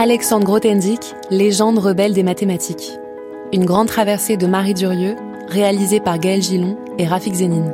Alexandre Grothendieck, légende rebelle des mathématiques. Une grande traversée de Marie Durieux, réalisée par Gaël Gillon et Rafik Zénine.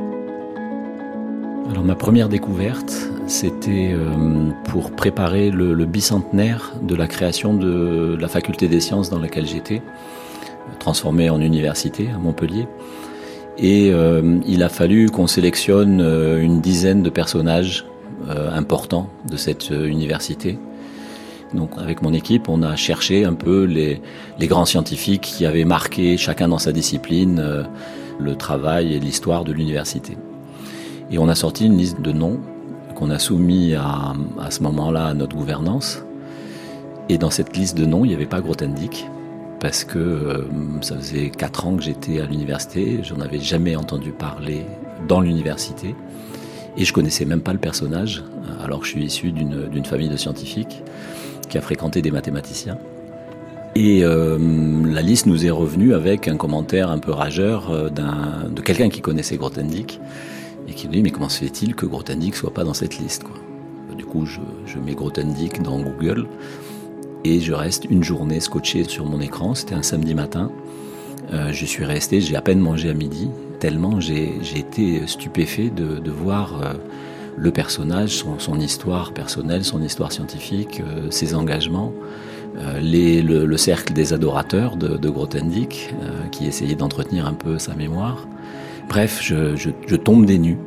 Alors ma première découverte, c'était pour préparer le bicentenaire de la création de la faculté des sciences dans laquelle j'étais, transformée en université à Montpellier. Et il a fallu qu'on sélectionne une dizaine de personnages importants de cette université. Donc avec mon équipe, on a cherché un peu les grands scientifiques qui avaient marqué, chacun dans sa discipline, le travail et l'histoire de l'université. Et on a sorti une liste de noms qu'on a soumis à ce moment-là à notre gouvernance. Et dans cette liste de noms, il n'y avait pas Grothendieck, parce que ça faisait 4 ans que j'étais à l'université, j'en avais jamais entendu parler dans l'université. Et je connaissais même pas le personnage, alors que je suis issu d'une famille de scientifiques qui a fréquenté des mathématiciens. Et la liste nous est revenue avec un commentaire un peu rageur de quelqu'un qui connaissait Grothendieck et qui nous dit « Mais comment se fait-il que Grothendieck soit pas dans cette liste, quoi ?» Du coup, je mets Grothendieck dans Google et je reste une journée scotché sur mon écran. C'était un samedi matin. Je suis resté, j'ai à peine mangé à midi, tellement j'ai été stupéfait de voir le personnage, son histoire personnelle, son histoire scientifique, ses engagements, le cercle des adorateurs de Grothendieck, qui essayait d'entretenir un peu sa mémoire. Bref, je tombe des nues.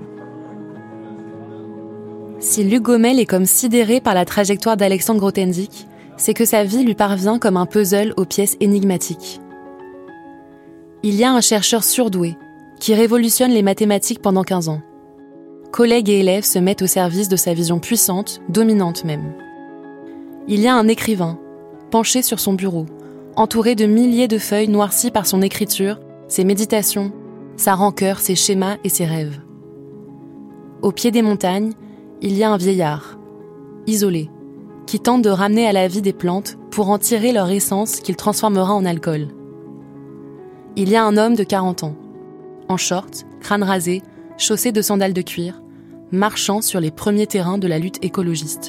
Si Luc Gomel est comme sidéré par la trajectoire d'Alexandre Grothendieck, c'est que sa vie lui parvient comme un puzzle aux pièces énigmatiques. Il y a un chercheur surdoué qui révolutionne les mathématiques pendant 15 ans. Collègues et élèves se mettent au service de sa vision puissante, dominante même. Il y a un écrivain, penché sur son bureau, entouré de milliers de feuilles noircies par son écriture, ses méditations, sa rancœur, ses schémas et ses rêves. Au pied des montagnes, il y a un vieillard, isolé, qui tente de ramener à la vie des plantes pour en tirer leur essence qu'il transformera en alcool. Il y a un homme de 40 ans, en short, crâne rasé, chaussé de sandales de cuir, marchant sur les premiers terrains de la lutte écologiste.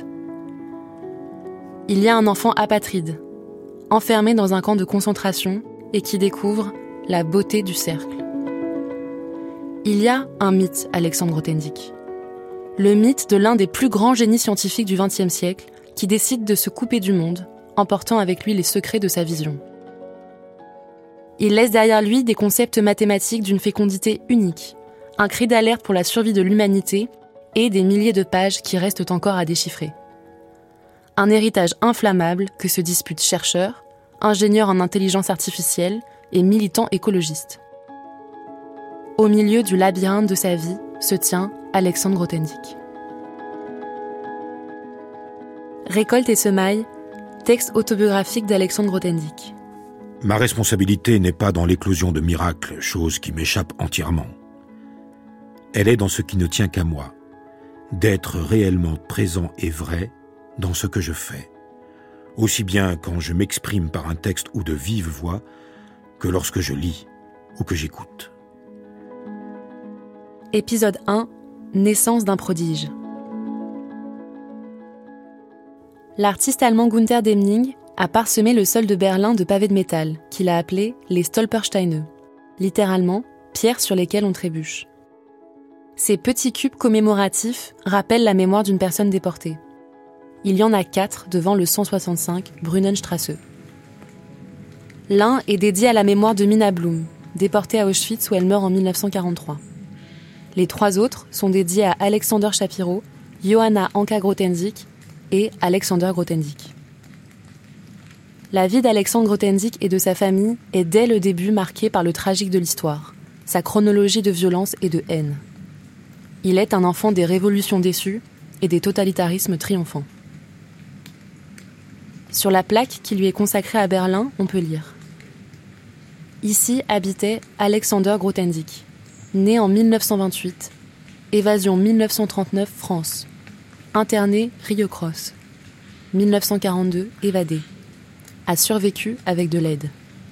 Il y a un enfant apatride, enfermé dans un camp de concentration et qui découvre la beauté du cercle. Il y a un mythe, Alexandre Grothendieck. Le mythe de l'un des plus grands génies scientifiques du XXe siècle qui décide de se couper du monde, emportant avec lui les secrets de sa vision. Il laisse derrière lui des concepts mathématiques d'une fécondité unique, un cri d'alerte pour la survie de l'humanité et des milliers de pages qui restent encore à déchiffrer. Un héritage inflammable que se disputent chercheurs, ingénieurs en intelligence artificielle et militants écologistes. Au milieu du labyrinthe de sa vie se tient Alexandre Grothendieck. Récolte et semailles, texte autobiographique d'Alexandre Grothendieck. Ma responsabilité n'est pas dans l'éclosion de miracles, chose qui m'échappe entièrement. Elle est dans ce qui ne tient qu'à moi, d'être réellement présent et vrai dans ce que je fais, aussi bien quand je m'exprime par un texte ou de vive voix que lorsque je lis ou que j'écoute. Épisode 1, naissance d'un prodige. L'artiste allemand Günther Demnig a parsemé le sol de Berlin de pavés de métal, qu'il a appelé les Stolpersteine, littéralement pierres sur lesquelles on trébuche. Ces petits cubes commémoratifs rappellent la mémoire d'une personne déportée. Il y en a 4 devant le 165 Brunnenstraße. L'un est dédié à la mémoire de Mina Blum, déportée à Auschwitz où elle meurt en 1943. Les 3 autres sont dédiés à Alexander Shapiro, Johanna Anka Grothendieck et Alexander Grothendieck. La vie d'Alexandre Grothendieck et de sa famille est dès le début marquée par le tragique de l'histoire, sa chronologie de violence et de haine. Il est un enfant des révolutions déçues et des totalitarismes triomphants. Sur la plaque qui lui est consacrée à Berlin, on peut lire « Ici habitait Alexander Grothendieck, né en 1928, évasion 1939 France, interné Rio Cross, 1942 évadé, a survécu avec de l'aide.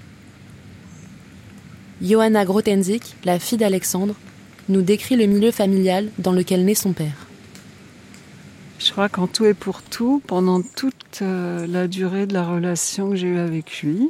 Johanna Grothendieck, la fille d'Alexandre, nous décrit le milieu familial dans lequel naît son père. Je crois qu'en tout et pour tout, pendant toute la durée de la relation que j'ai eue avec lui,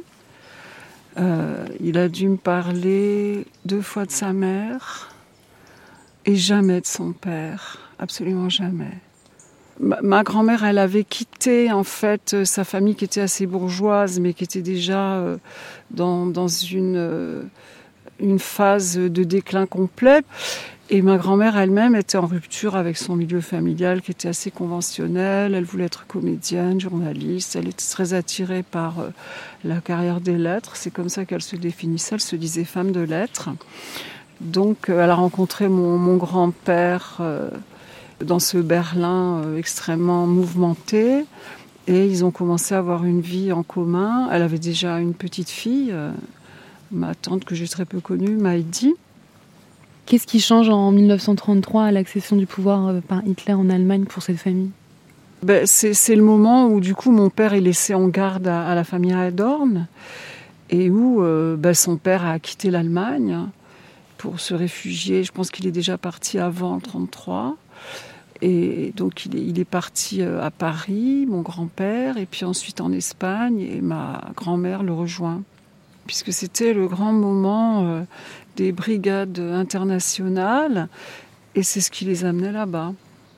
il a dû me parler 2 fois de sa mère et jamais de son père, absolument jamais. Ma grand-mère, elle avait quitté en fait sa famille qui était assez bourgeoise, mais qui était déjà dans une phase de déclin complet. Et ma grand-mère elle-même était en rupture avec son milieu familial qui était assez conventionnel. Elle voulait être comédienne, journaliste. Elle était très attirée par la carrière des lettres. C'est comme ça qu'elle se définissait. Elle se disait femme de lettres. Donc elle a rencontré mon grand-père dans ce Berlin extrêmement mouvementé. Et ils ont commencé à avoir une vie en commun. Elle avait déjà une petite fille, ma tante que j'ai très peu connue, Maïdi. Qu'est-ce qui change en 1933 à l'accession du pouvoir par Hitler en Allemagne pour cette famille ? C'est le moment où du coup mon père est laissé en garde à la famille Heidorn et où son père a quitté l'Allemagne pour se réfugier. Je pense qu'il est déjà parti avant 1933. Et donc il est parti à Paris, mon grand-père, et puis ensuite en Espagne, et ma grand-mère le rejoint. Puisque c'était le grand moment des brigades internationales, et c'est ce qui les amenait là-bas.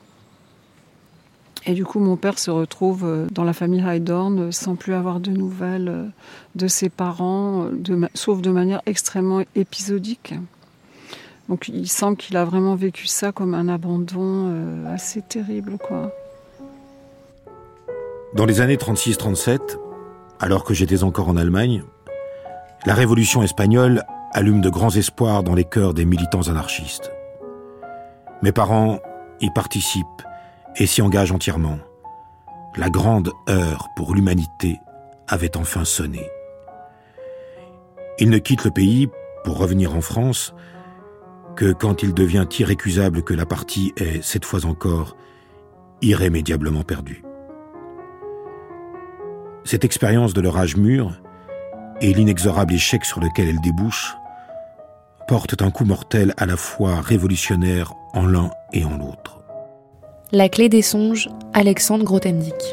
Et du coup, mon père se retrouve dans la famille Heidorn sans plus avoir de nouvelles de ses parents, sauf de manière extrêmement épisodique. Donc il semble qu'il a vraiment vécu ça comme un abandon assez terrible, quoi. Dans les années 36-37, alors que j'étais encore en Allemagne, la révolution espagnole allume de grands espoirs dans les cœurs des militants anarchistes. Mes parents y participent et s'y engagent entièrement. La grande heure pour l'humanité avait enfin sonné. Ils ne quittent le pays pour revenir en France que quand il devient irrécusable que la partie est, cette fois encore, irrémédiablement perdue. Cette expérience de leur âge mûr et l'inexorable échec sur lequel elle débouche portent un coup mortel à la fois révolutionnaire en l'un et en l'autre. La clé des songes, Alexandre Grothendieck.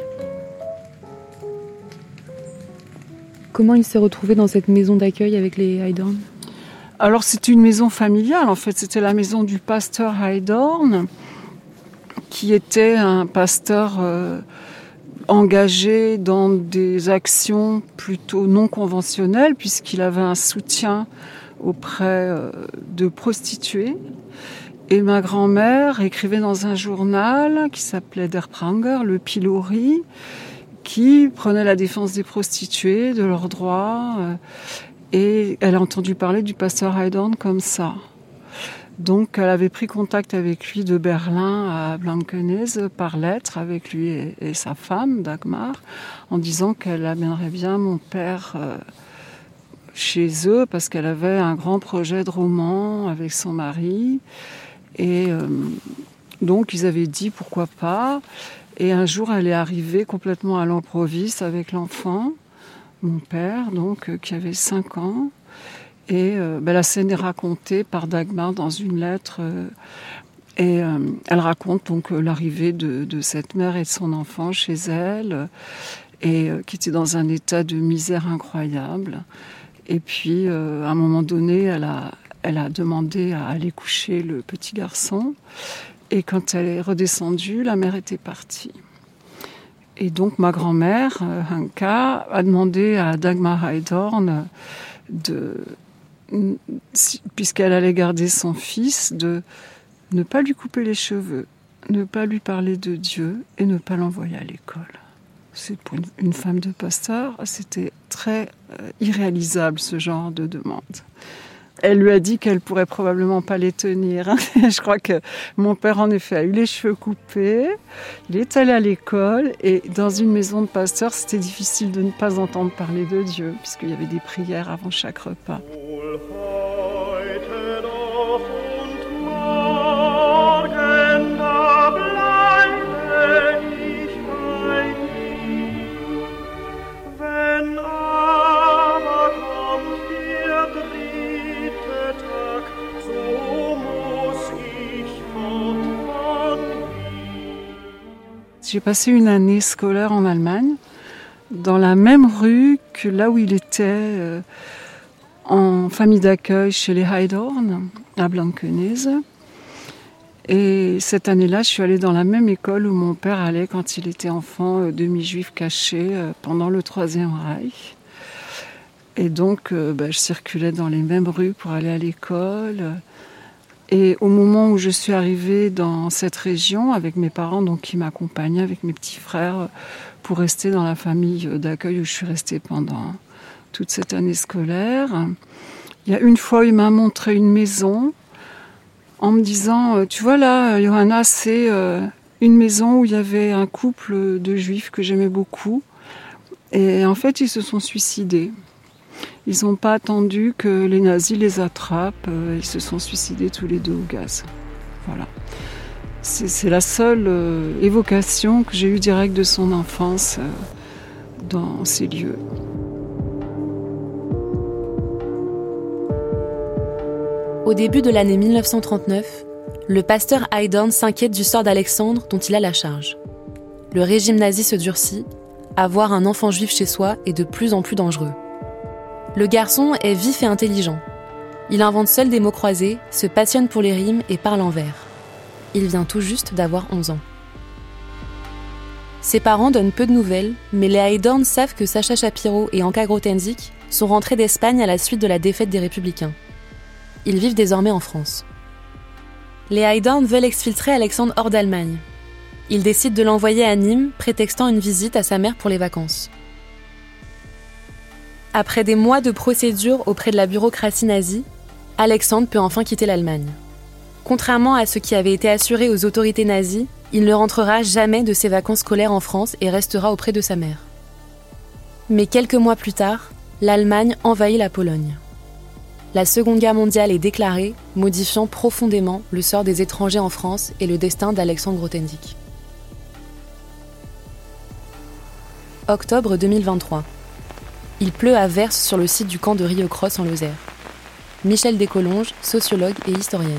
Comment il s'est retrouvé dans cette maison d'accueil avec les Heidorn ? Alors c'était une maison familiale, en fait. C'était la maison du pasteur Heidorn, qui était un pasteur engagé dans des actions plutôt non conventionnelles, puisqu'il avait un soutien auprès de prostituées. Et ma grand-mère écrivait dans un journal qui s'appelait Der Pranger, le Pilori, qui prenait la défense des prostituées, de leurs droits. Et elle a entendu parler du pasteur Heidorn comme ça. Donc elle avait pris contact avec lui de Berlin à Blankenese par lettre, avec lui et sa femme, Dagmar, en disant qu'elle amènerait bien mon père chez eux, parce qu'elle avait un grand projet de roman avec son mari. Et donc ils avaient dit pourquoi pas. Et un jour elle est arrivée complètement à l'improviste avec l'enfant, mon père, donc qui avait 5 ans. Et la scène est racontée par Dagmar dans une lettre. Et elle raconte donc l'arrivée de cette mère et de son enfant chez elle, et qui était dans un état de misère incroyable. Et puis, à un moment donné, elle a demandé à aller coucher le petit garçon. Et quand elle est redescendue, la mère était partie. Et donc, ma grand-mère, Hanka, a demandé à Dagmar Heidorn puisqu'elle allait garder son fils, de ne pas lui couper les cheveux, ne pas lui parler de Dieu et ne pas l'envoyer à l'école. C'est pour une femme de pasteur, c'était très irréalisable ce genre de demande. Elle lui a dit qu'elle pourrait probablement pas les tenir. Je crois que mon père, en effet, a eu les cheveux coupés. Il est allé à l'école et dans une maison de pasteur, c'était difficile de ne pas entendre parler de Dieu, puisqu'il y avait des prières avant chaque repas. J'ai passé une année scolaire en Allemagne, dans la même rue que là où il était en famille d'accueil chez les Heidorn, à Blankenese. Et cette année-là, je suis allée dans la même école où mon père allait quand il était enfant, demi-juif caché, pendant le Troisième Reich. Et donc, je circulais dans les mêmes rues pour aller à l'école. Et au moment où je suis arrivée dans cette région, avec mes parents donc, qui m'accompagnaient, avec mes petits frères, pour rester dans la famille d'accueil où je suis restée pendant toute cette année scolaire, il y a une fois, il m'a montré une maison en me disant « Tu vois là, Johanna, c'est une maison où il y avait un couple de juifs que j'aimais beaucoup. Et en fait, ils se sont suicidés. Ils n'ont pas attendu que les nazis les attrapent. Ils se sont suicidés tous les deux au gaz. » Voilà. C'est la seule évocation que j'ai eue directe de son enfance dans ces lieux. Au début de l'année 1939, le pasteur Heidorn s'inquiète du sort d'Alexandre dont il a la charge. Le régime nazi se durcit, avoir un enfant juif chez soi est de plus en plus dangereux. Le garçon est vif et intelligent. Il invente seul des mots croisés, se passionne pour les rimes et parle en vers. Il vient tout juste d'avoir 11 ans. Ses parents donnent peu de nouvelles, mais les Heidorn savent que Sacha Shapiro et Anka Grothendieck sont rentrés d'Espagne à la suite de la défaite des Républicains. Ils vivent désormais en France. Les Heidorn veulent exfiltrer Alexandre hors d'Allemagne. Ils décident de l'envoyer à Nîmes, prétextant une visite à sa mère pour les vacances. Après des mois de procédures auprès de la bureaucratie nazie, Alexandre peut enfin quitter l'Allemagne. Contrairement à ce qui avait été assuré aux autorités nazies, il ne rentrera jamais de ses vacances scolaires en France et restera auprès de sa mère. Mais quelques mois plus tard, l'Allemagne envahit la Pologne. La Seconde Guerre mondiale est déclarée, modifiant profondément le sort des étrangers en France et le destin d'Alexandre Grothendieck. Octobre 2023. Il pleut à verse sur le site du camp de Rieucros en Lozère. Michel Descolonges, sociologue et historienne.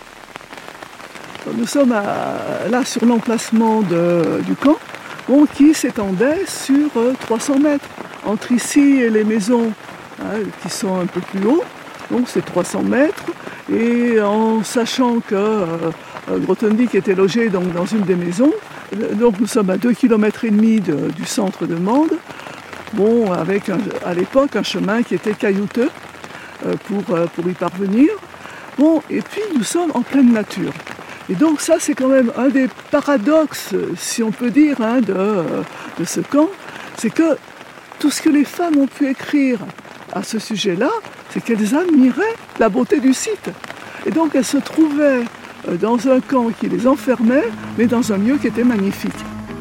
Nous sommes là sur l'emplacement du camp, qui s'étendait sur 300 mètres. Entre ici et les maisons qui sont un peu plus haut, donc c'est 300 mètres. Et en sachant que Grothendieck était logé donc, dans une des maisons, donc nous sommes à 2,5 km du centre de Mende, avec à l'époque un chemin qui était caillouteux pour y parvenir. Et puis nous sommes en pleine nature. Et donc ça, c'est quand même un des paradoxes, si on peut dire, de ce camp, c'est que tout ce que les femmes ont pu écrire à ce sujet-là, c'est qu'elles admiraient la beauté du site. Et donc elles se trouvaient dans un camp qui les enfermait, mais dans un lieu qui était magnifique.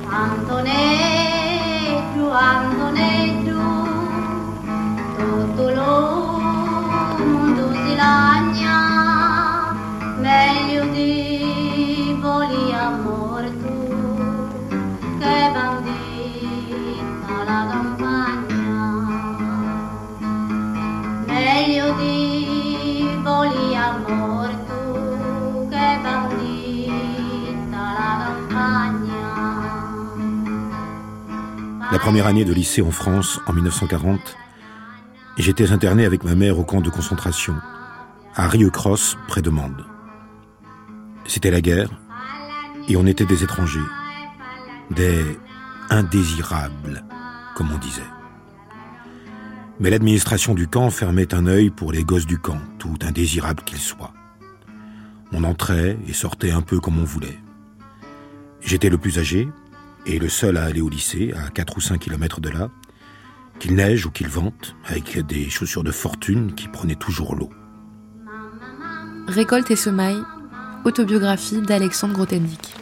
La première année de lycée en France, en 1940, j'étais interné avec ma mère au camp de concentration, à Rieucros, près de Mende. C'était la guerre, et on était des étrangers, des indésirables, comme on disait. Mais l'administration du camp fermait un œil pour les gosses du camp, tout indésirables qu'ils soient. On entrait et sortait un peu comme on voulait. J'étais le plus âgé, et le seul à aller au lycée, à 4 ou 5 kilomètres de là, qu'il neige ou qu'il vente, avec des chaussures de fortune qui prenaient toujours l'eau. Récolte et semailles, autobiographie d'Alexandre Grothendieck.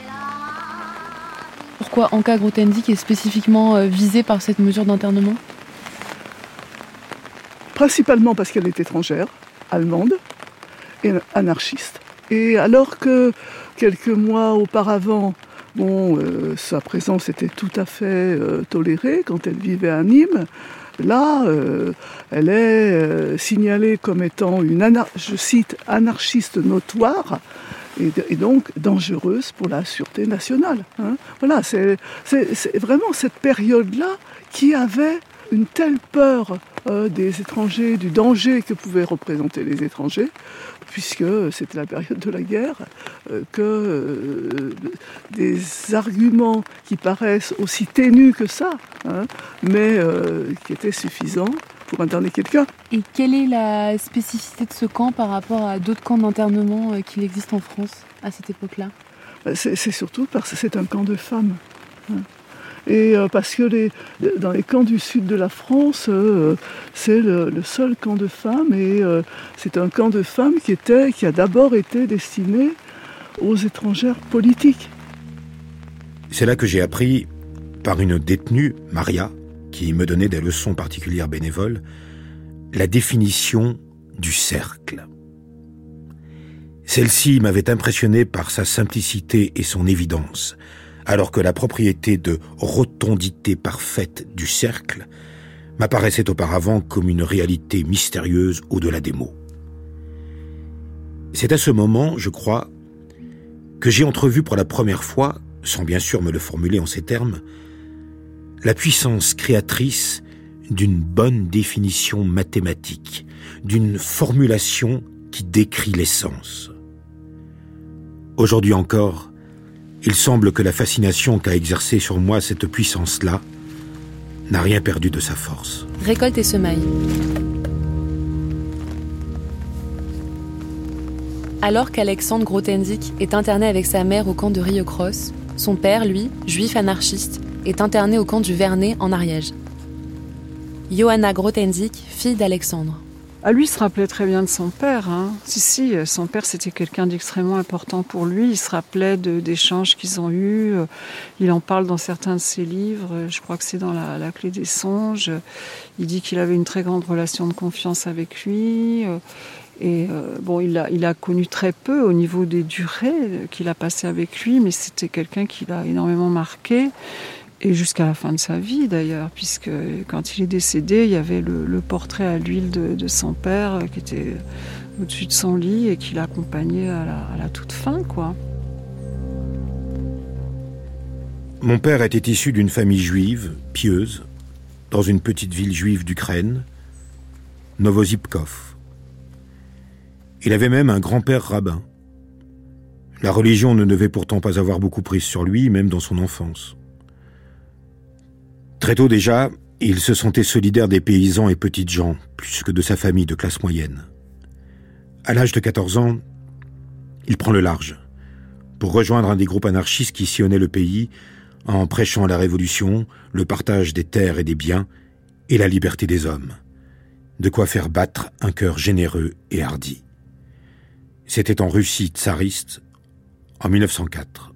Pourquoi Anka Grothendieck est spécifiquement visée par cette mesure d'internement ? Principalement parce qu'elle est étrangère, allemande, et anarchiste. Et alors que quelques mois auparavant, sa présence était tout à fait tolérée quand elle vivait à Nîmes. Là, elle est signalée comme étant je cite, anarchiste notoire, et donc dangereuse pour la sûreté nationale. Voilà, c'est vraiment cette période-là qui avait une telle peur des étrangers, du danger que pouvaient représenter les étrangers, puisque c'était la période de la guerre, que des arguments qui paraissent aussi ténus que ça, mais qui étaient suffisants pour interner quelqu'un. Et quelle est la spécificité de ce camp par rapport à d'autres camps d'internement qu'il existe en France à cette époque-là ? C'est surtout parce que c'est un camp de femmes. Et parce que dans les camps du sud de la France, c'est le seul camp de femmes, et c'est un camp de femmes qui a d'abord été destiné aux étrangères politiques. C'est là que j'ai appris, par une détenue, Maria, qui me donnait des leçons particulières bénévoles, la définition du cercle. Celle-ci m'avait impressionné par sa simplicité et son évidence, alors que la propriété de rotondité parfaite du cercle m'apparaissait auparavant comme une réalité mystérieuse au-delà des mots. C'est à ce moment, je crois, que j'ai entrevu pour la première fois, sans bien sûr me le formuler en ces termes, la puissance créatrice d'une bonne définition mathématique, d'une formulation qui décrit l'essence. Aujourd'hui encore, il semble que la fascination qu'a exercée sur moi cette puissance-là n'a rien perdu de sa force. Récolte et semaille. Alors qu'Alexandre Grothendieck est interné avec sa mère au camp de Rieucros, son père, lui, juif anarchiste, est interné au camp du Vernet en Ariège. Johanna Grothendieck, fille d'Alexandre. Lui, il se rappelait très bien de son père. Si, son père, c'était quelqu'un d'extrêmement important pour lui. Il se rappelait d'échanges qu'ils ont eus. Il en parle dans certains de ses livres. Je crois que c'est dans la Clé des songes. Il dit qu'il avait une très grande relation de confiance avec lui. Il a connu très peu au niveau des durées qu'il a passées avec lui, mais c'était quelqu'un qui l'a énormément marqué. Et jusqu'à la fin de sa vie d'ailleurs, puisque quand il est décédé, il y avait le portrait à l'huile de son père qui était au-dessus de son lit et qui l'accompagnait à la toute fin, quoi. Mon père était issu d'une famille juive, pieuse, dans une petite ville juive d'Ukraine, Novozibkov. Il avait même un grand-père rabbin. La religion ne devait pourtant pas avoir beaucoup prise sur lui, même dans son enfance. Très tôt déjà, il se sentait solidaire des paysans et petites gens, plus que de sa famille de classe moyenne. À l'âge de 14 ans, il prend le large, pour rejoindre un des groupes anarchistes qui sillonnaient le pays en prêchant la révolution, le partage des terres et des biens, et la liberté des hommes. De quoi faire battre un cœur généreux et hardi. C'était en Russie tsariste, en 1904.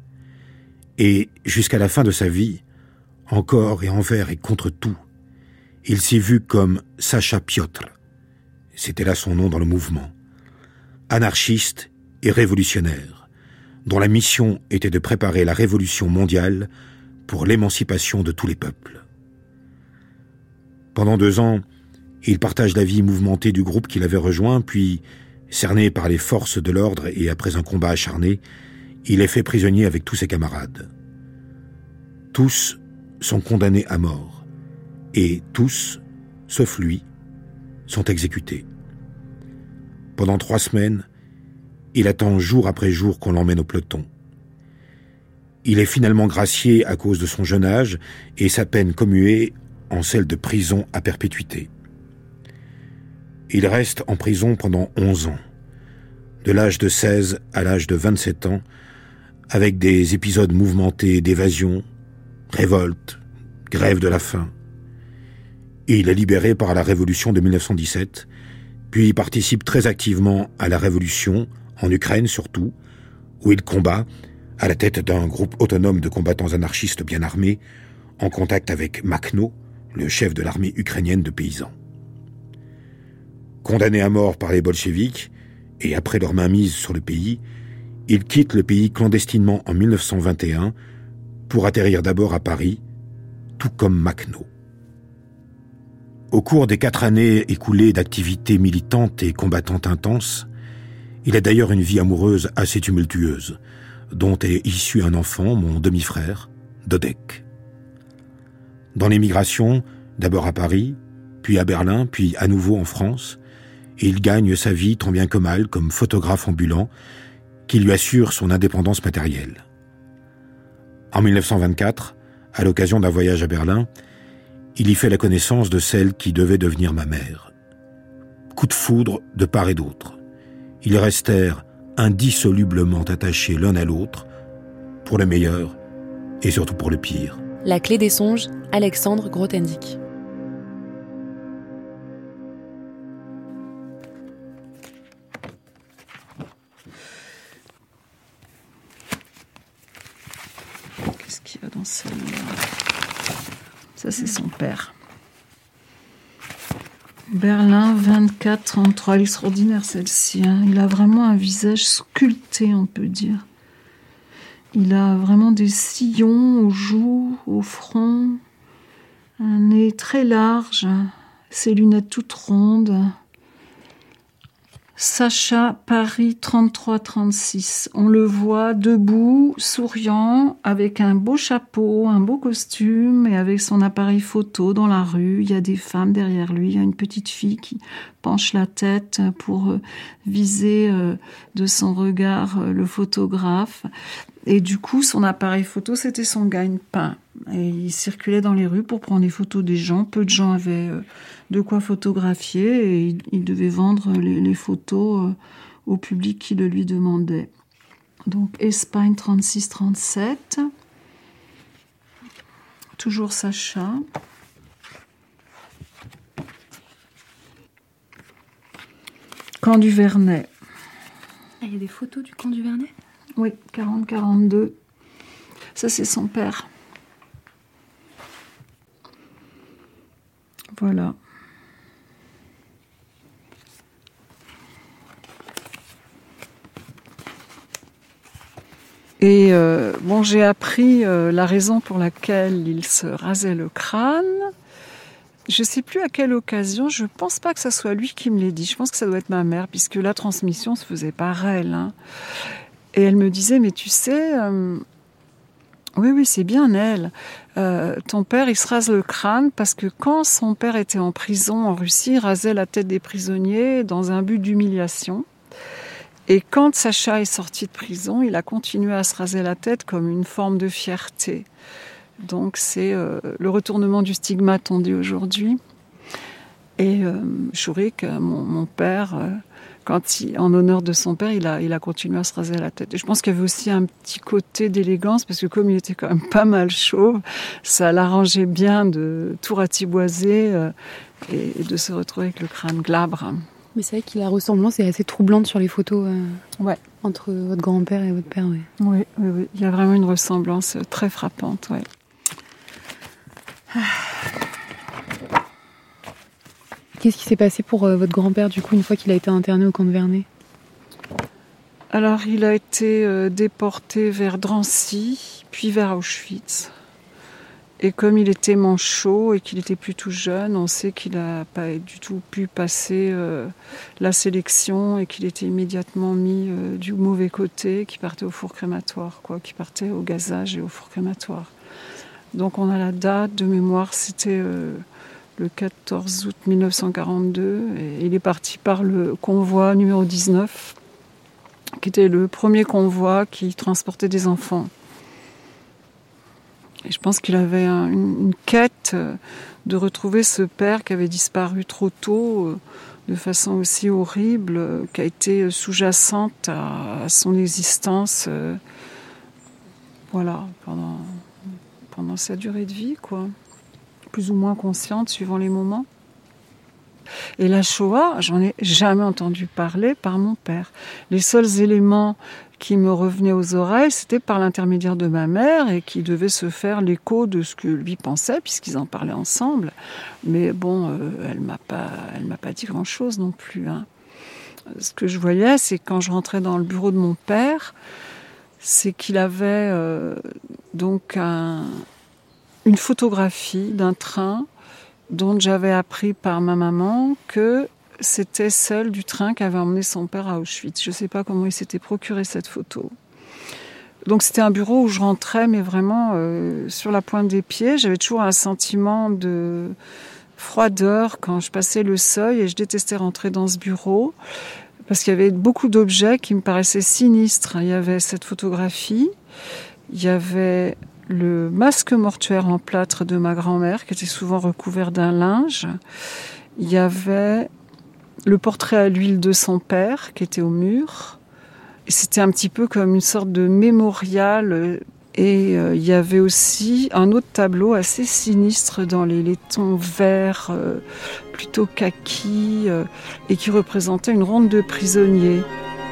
Et jusqu'à la fin de sa vie, encore et envers et contre tout, il s'est vu comme Sacha Piotr, c'était là son nom dans le mouvement, anarchiste et révolutionnaire, dont la mission était de préparer la révolution mondiale pour l'émancipation de tous les peuples. Pendant 2 ans, il partage la vie mouvementée du groupe qu'il avait rejoint, puis, cerné par les forces de l'ordre et après un combat acharné, il est fait prisonnier avec tous ses camarades. Tous sont condamnés à mort, et tous, sauf lui, sont exécutés. Pendant 3 semaines, il attend jour après jour qu'on l'emmène au peloton. Il est finalement gracié à cause de son jeune âge et sa peine commuée en celle de prison à perpétuité. Il reste en prison pendant 11 ans, de l'âge de 16 à l'âge de 27 ans, avec des épisodes mouvementés d'évasion, révolte, grève de la faim. Et il est libéré par la révolution de 1917, puis il participe très activement à la révolution, en Ukraine surtout, où il combat, à la tête d'un groupe autonome de combattants anarchistes bien armés, en contact avec Makhno, le chef de l'armée ukrainienne de paysans. Condamné à mort par les bolcheviks, et après leur mainmise sur le pays, il quitte le pays clandestinement en 1921 pour atterrir d'abord à Paris, tout comme Makhno. Au cours des 4 années écoulées d'activités militantes et combattantes intenses, Il a d'ailleurs une vie amoureuse assez tumultueuse, dont est issu un enfant, mon demi-frère, Dodek. Dans l'émigration, d'abord à Paris, puis à Berlin, puis à nouveau en France, il gagne sa vie tant bien que mal comme photographe ambulant qui lui assure son indépendance matérielle. En 1924, à l'occasion d'un voyage à Berlin, il y fait la connaissance de celle qui devait devenir ma mère. Coup de foudre de part et d'autre. Ils restèrent indissolublement attachés l'un à l'autre, pour le meilleur et surtout pour le pire. La clé des songes, Alexandre Grothendieck. Qu'est-ce qu'il y a dans celle-là ? Ça, c'est son père. Berlin, 24-33. Elle est extraordinaire, celle-ci. Hein. Il a vraiment un visage sculpté, on peut dire. Il a vraiment des sillons aux joues, au front, un nez très large, ses lunettes toutes rondes. Sacha, Paris, 33-36. On le voit debout, souriant, avec un beau chapeau, un beau costume et avec son appareil photo dans la rue. Il y a des femmes derrière lui, il y a une petite fille qui penche la tête pour viser de son regard le photographe. Et du coup, son appareil photo, c'était son gagne-pain. Et il circulait dans les rues pour prendre des photos des gens. Peu de gens avaient de quoi photographier et il devait vendre les photos au public qui le lui demandait. Donc, Espagne 36-37. Toujours Sacha. Camp du Vernet. Il y a des photos du camp du Vernet ? Oui, 40-42. Ça, c'est son père. Voilà. Et j'ai appris la raison pour laquelle il se rasait le crâne. Je ne sais plus à quelle occasion. Je ne pense pas que ce soit lui qui me l'ait dit. Je pense que ça doit être ma mère, puisque la transmission se faisait par elle. Hein. Et elle me disait, mais tu sais, oui, c'est bien elle. Ton père, il se rase le crâne parce que quand son père était en prison en Russie, il rasait la tête des prisonniers dans un but d'humiliation. Et quand Sacha est sorti de prison, il a continué à se raser la tête comme une forme de fierté. Donc c'est le retournement du stigmate, on dit aujourd'hui. Et Chourik, mon père... en honneur de son père, il a continué à se raser la tête. Et je pense qu'il y avait aussi un petit côté d'élégance, parce que comme il était quand même pas mal chauve, ça l'arrangeait bien de tout ratiboiser et de se retrouver avec le crâne glabre. Mais c'est vrai que la ressemblance est assez troublante sur les photos ouais. Entre votre grand-père et votre père. Ouais. Oui. Il y a vraiment une ressemblance très frappante. Ouais. Qu'est-ce qui s'est passé pour votre grand-père, du coup, une fois qu'il a été interné au camp de Vernet ? Alors, il a été déporté vers Drancy, puis vers Auschwitz. Et comme il était manchot et qu'il était plutôt jeune, on sait qu'il n'a pas du tout pu passer la sélection et qu'il était immédiatement mis du mauvais côté, qu'il partait au four crématoire, qu'il partait au gazage et au four crématoire. Donc, on a la date de mémoire, c'était... le 14 août 1942, et il est parti par le convoi numéro 19, qui était le premier convoi qui transportait des enfants. Et je pense qu'il avait une quête de retrouver ce père qui avait disparu trop tôt, de façon aussi horrible, qui a été sous-jacente à son existence, pendant sa durée de vie, plus ou moins consciente suivant les moments. Et la Shoah, j'en ai jamais entendu parler par mon père. Les seuls éléments qui me revenaient aux oreilles, c'était par l'intermédiaire de ma mère et qui devait se faire l'écho de ce que lui pensait, puisqu'ils en parlaient ensemble. Mais bon, elle m'a pas dit grand-chose non plus. Hein. Ce que je voyais, c'est quand je rentrais dans le bureau de mon père, c'est qu'il avait une photographie d'un train dont j'avais appris par ma maman que c'était celle du train qui avait emmené son père à Auschwitz. Je ne sais pas comment il s'était procuré cette photo. Donc c'était un bureau où je rentrais, mais vraiment sur la pointe des pieds. J'avais toujours un sentiment de froideur quand je passais le seuil et je détestais rentrer dans ce bureau parce qu'il y avait beaucoup d'objets qui me paraissaient sinistres. Il y avait cette photographie, il y avait le masque mortuaire en plâtre de ma grand-mère qui était souvent recouvert d'un linge. Il y avait le portrait à l'huile de son père qui était au mur. Et c'était un petit peu comme une sorte de mémorial. Et il y avait aussi un autre tableau assez sinistre dans les tons verts, plutôt kaki, et qui représentait une ronde de prisonniers.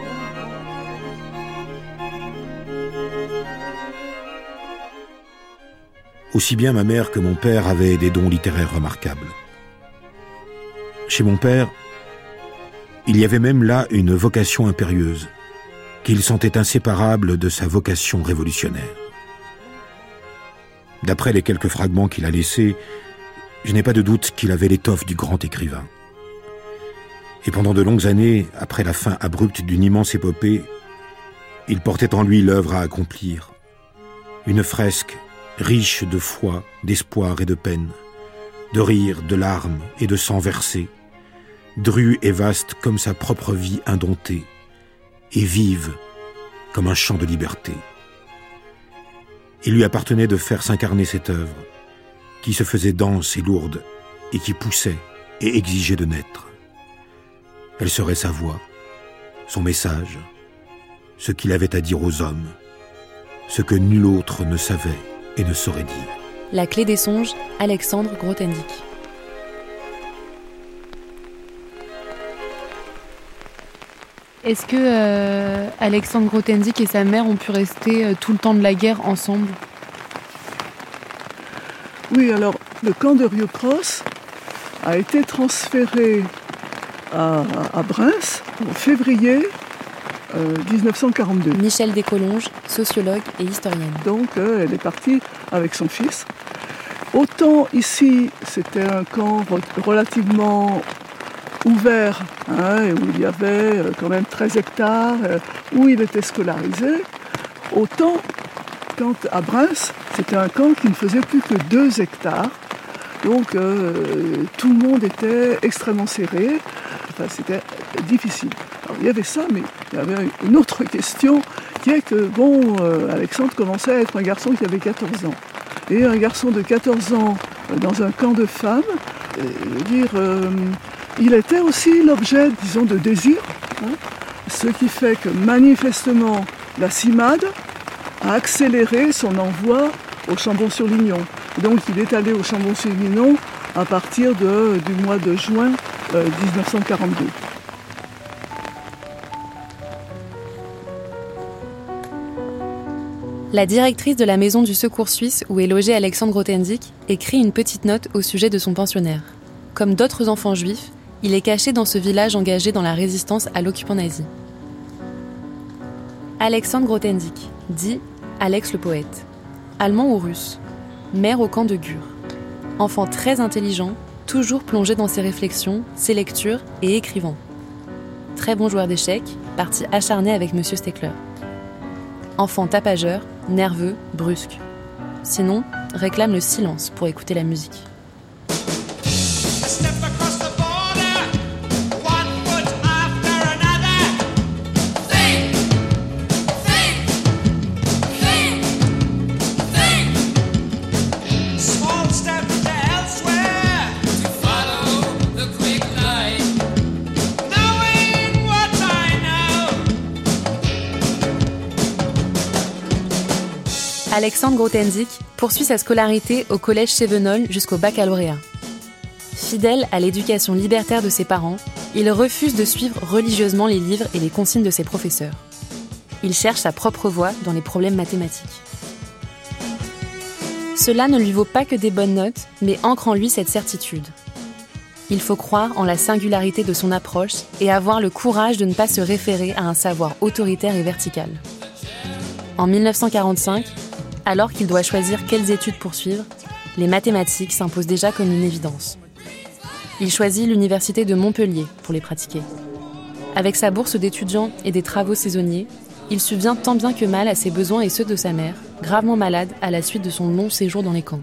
Aussi bien ma mère que mon père avaient des dons littéraires remarquables. Chez mon père, il y avait même là une vocation impérieuse, qu'il sentait inséparable de sa vocation révolutionnaire. D'après les quelques fragments qu'il a laissés, je n'ai pas de doute qu'il avait l'étoffe du grand écrivain. Et pendant de longues années, après la fin abrupte d'une immense épopée, il portait en lui l'œuvre à accomplir. Une fresque riche de foi, d'espoir et de peine, de rire, de larmes et de sang versé, drue et vaste comme sa propre vie indomptée, et vive comme un chant de liberté. Il lui appartenait de faire s'incarner cette œuvre, qui se faisait dense et lourde, et qui poussait et exigeait de naître. Elle serait sa voix, son message, ce qu'il avait à dire aux hommes, ce que nul autre ne savait et ne saurait dire. La clé des songes, Alexandre Grothendieck. Est-ce que Alexandre Grothendieck et sa mère ont pu rester tout le temps de la guerre ensemble ? Oui, alors le camp de Rieucros a été transféré à Brens en février 1942. Michèle Descolonges, sociologue et historienne. Donc elle est partie avec son fils. Autant ici, c'était un camp relativement ouvert, et où il y avait quand même 13 hectares, où il était scolarisé. Autant, quand à Brens, c'était un camp qui ne faisait plus que 2 hectares. Donc tout le monde était extrêmement serré. Enfin, c'était difficile. Alors, il y avait ça, mais il y avait une autre question qui est que, Alexandre commençait à être un garçon qui avait 14 ans. Et un garçon de 14 ans dans un camp de femmes, il était aussi l'objet, disons, de désir. Ce qui fait que, manifestement, la CIMAD a accéléré son envoi au Chambon-sur-Lignon. Donc, il est allé au Chambon-sur-Lignon à partir du mois de juin 1942. La directrice de la maison du Secours suisse où est logé Alexandre Grothendieck écrit une petite note au sujet de son pensionnaire. Comme d'autres enfants juifs, il est caché dans ce village engagé dans la résistance à l'occupant nazi. Alexandre Grothendieck, dit Alex le poète. Allemand ou russe, maire au camp de Gurs. Enfant très intelligent, toujours plongé dans ses réflexions, ses lectures et écrivant. Très bon joueur d'échecs, parti acharné avec M. Steckler. Enfant tapageur, nerveux, brusque. Sinon, réclame le silence pour écouter la musique. Alexandre Grothendieck poursuit sa scolarité au collège Chévenol jusqu'au baccalauréat. Fidèle à l'éducation libertaire de ses parents, il refuse de suivre religieusement les livres et les consignes de ses professeurs. Il cherche sa propre voie dans les problèmes mathématiques. Cela ne lui vaut pas que des bonnes notes, mais ancre en lui cette certitude. Il faut croire en la singularité de son approche et avoir le courage de ne pas se référer à un savoir autoritaire et vertical. En 1945, alors qu'il doit choisir quelles études poursuivre, les mathématiques s'imposent déjà comme une évidence. Il choisit l'université de Montpellier pour les pratiquer. Avec sa bourse d'étudiant et des travaux saisonniers, il subvient tant bien que mal à ses besoins et ceux de sa mère, gravement malade à la suite de son long séjour dans les camps.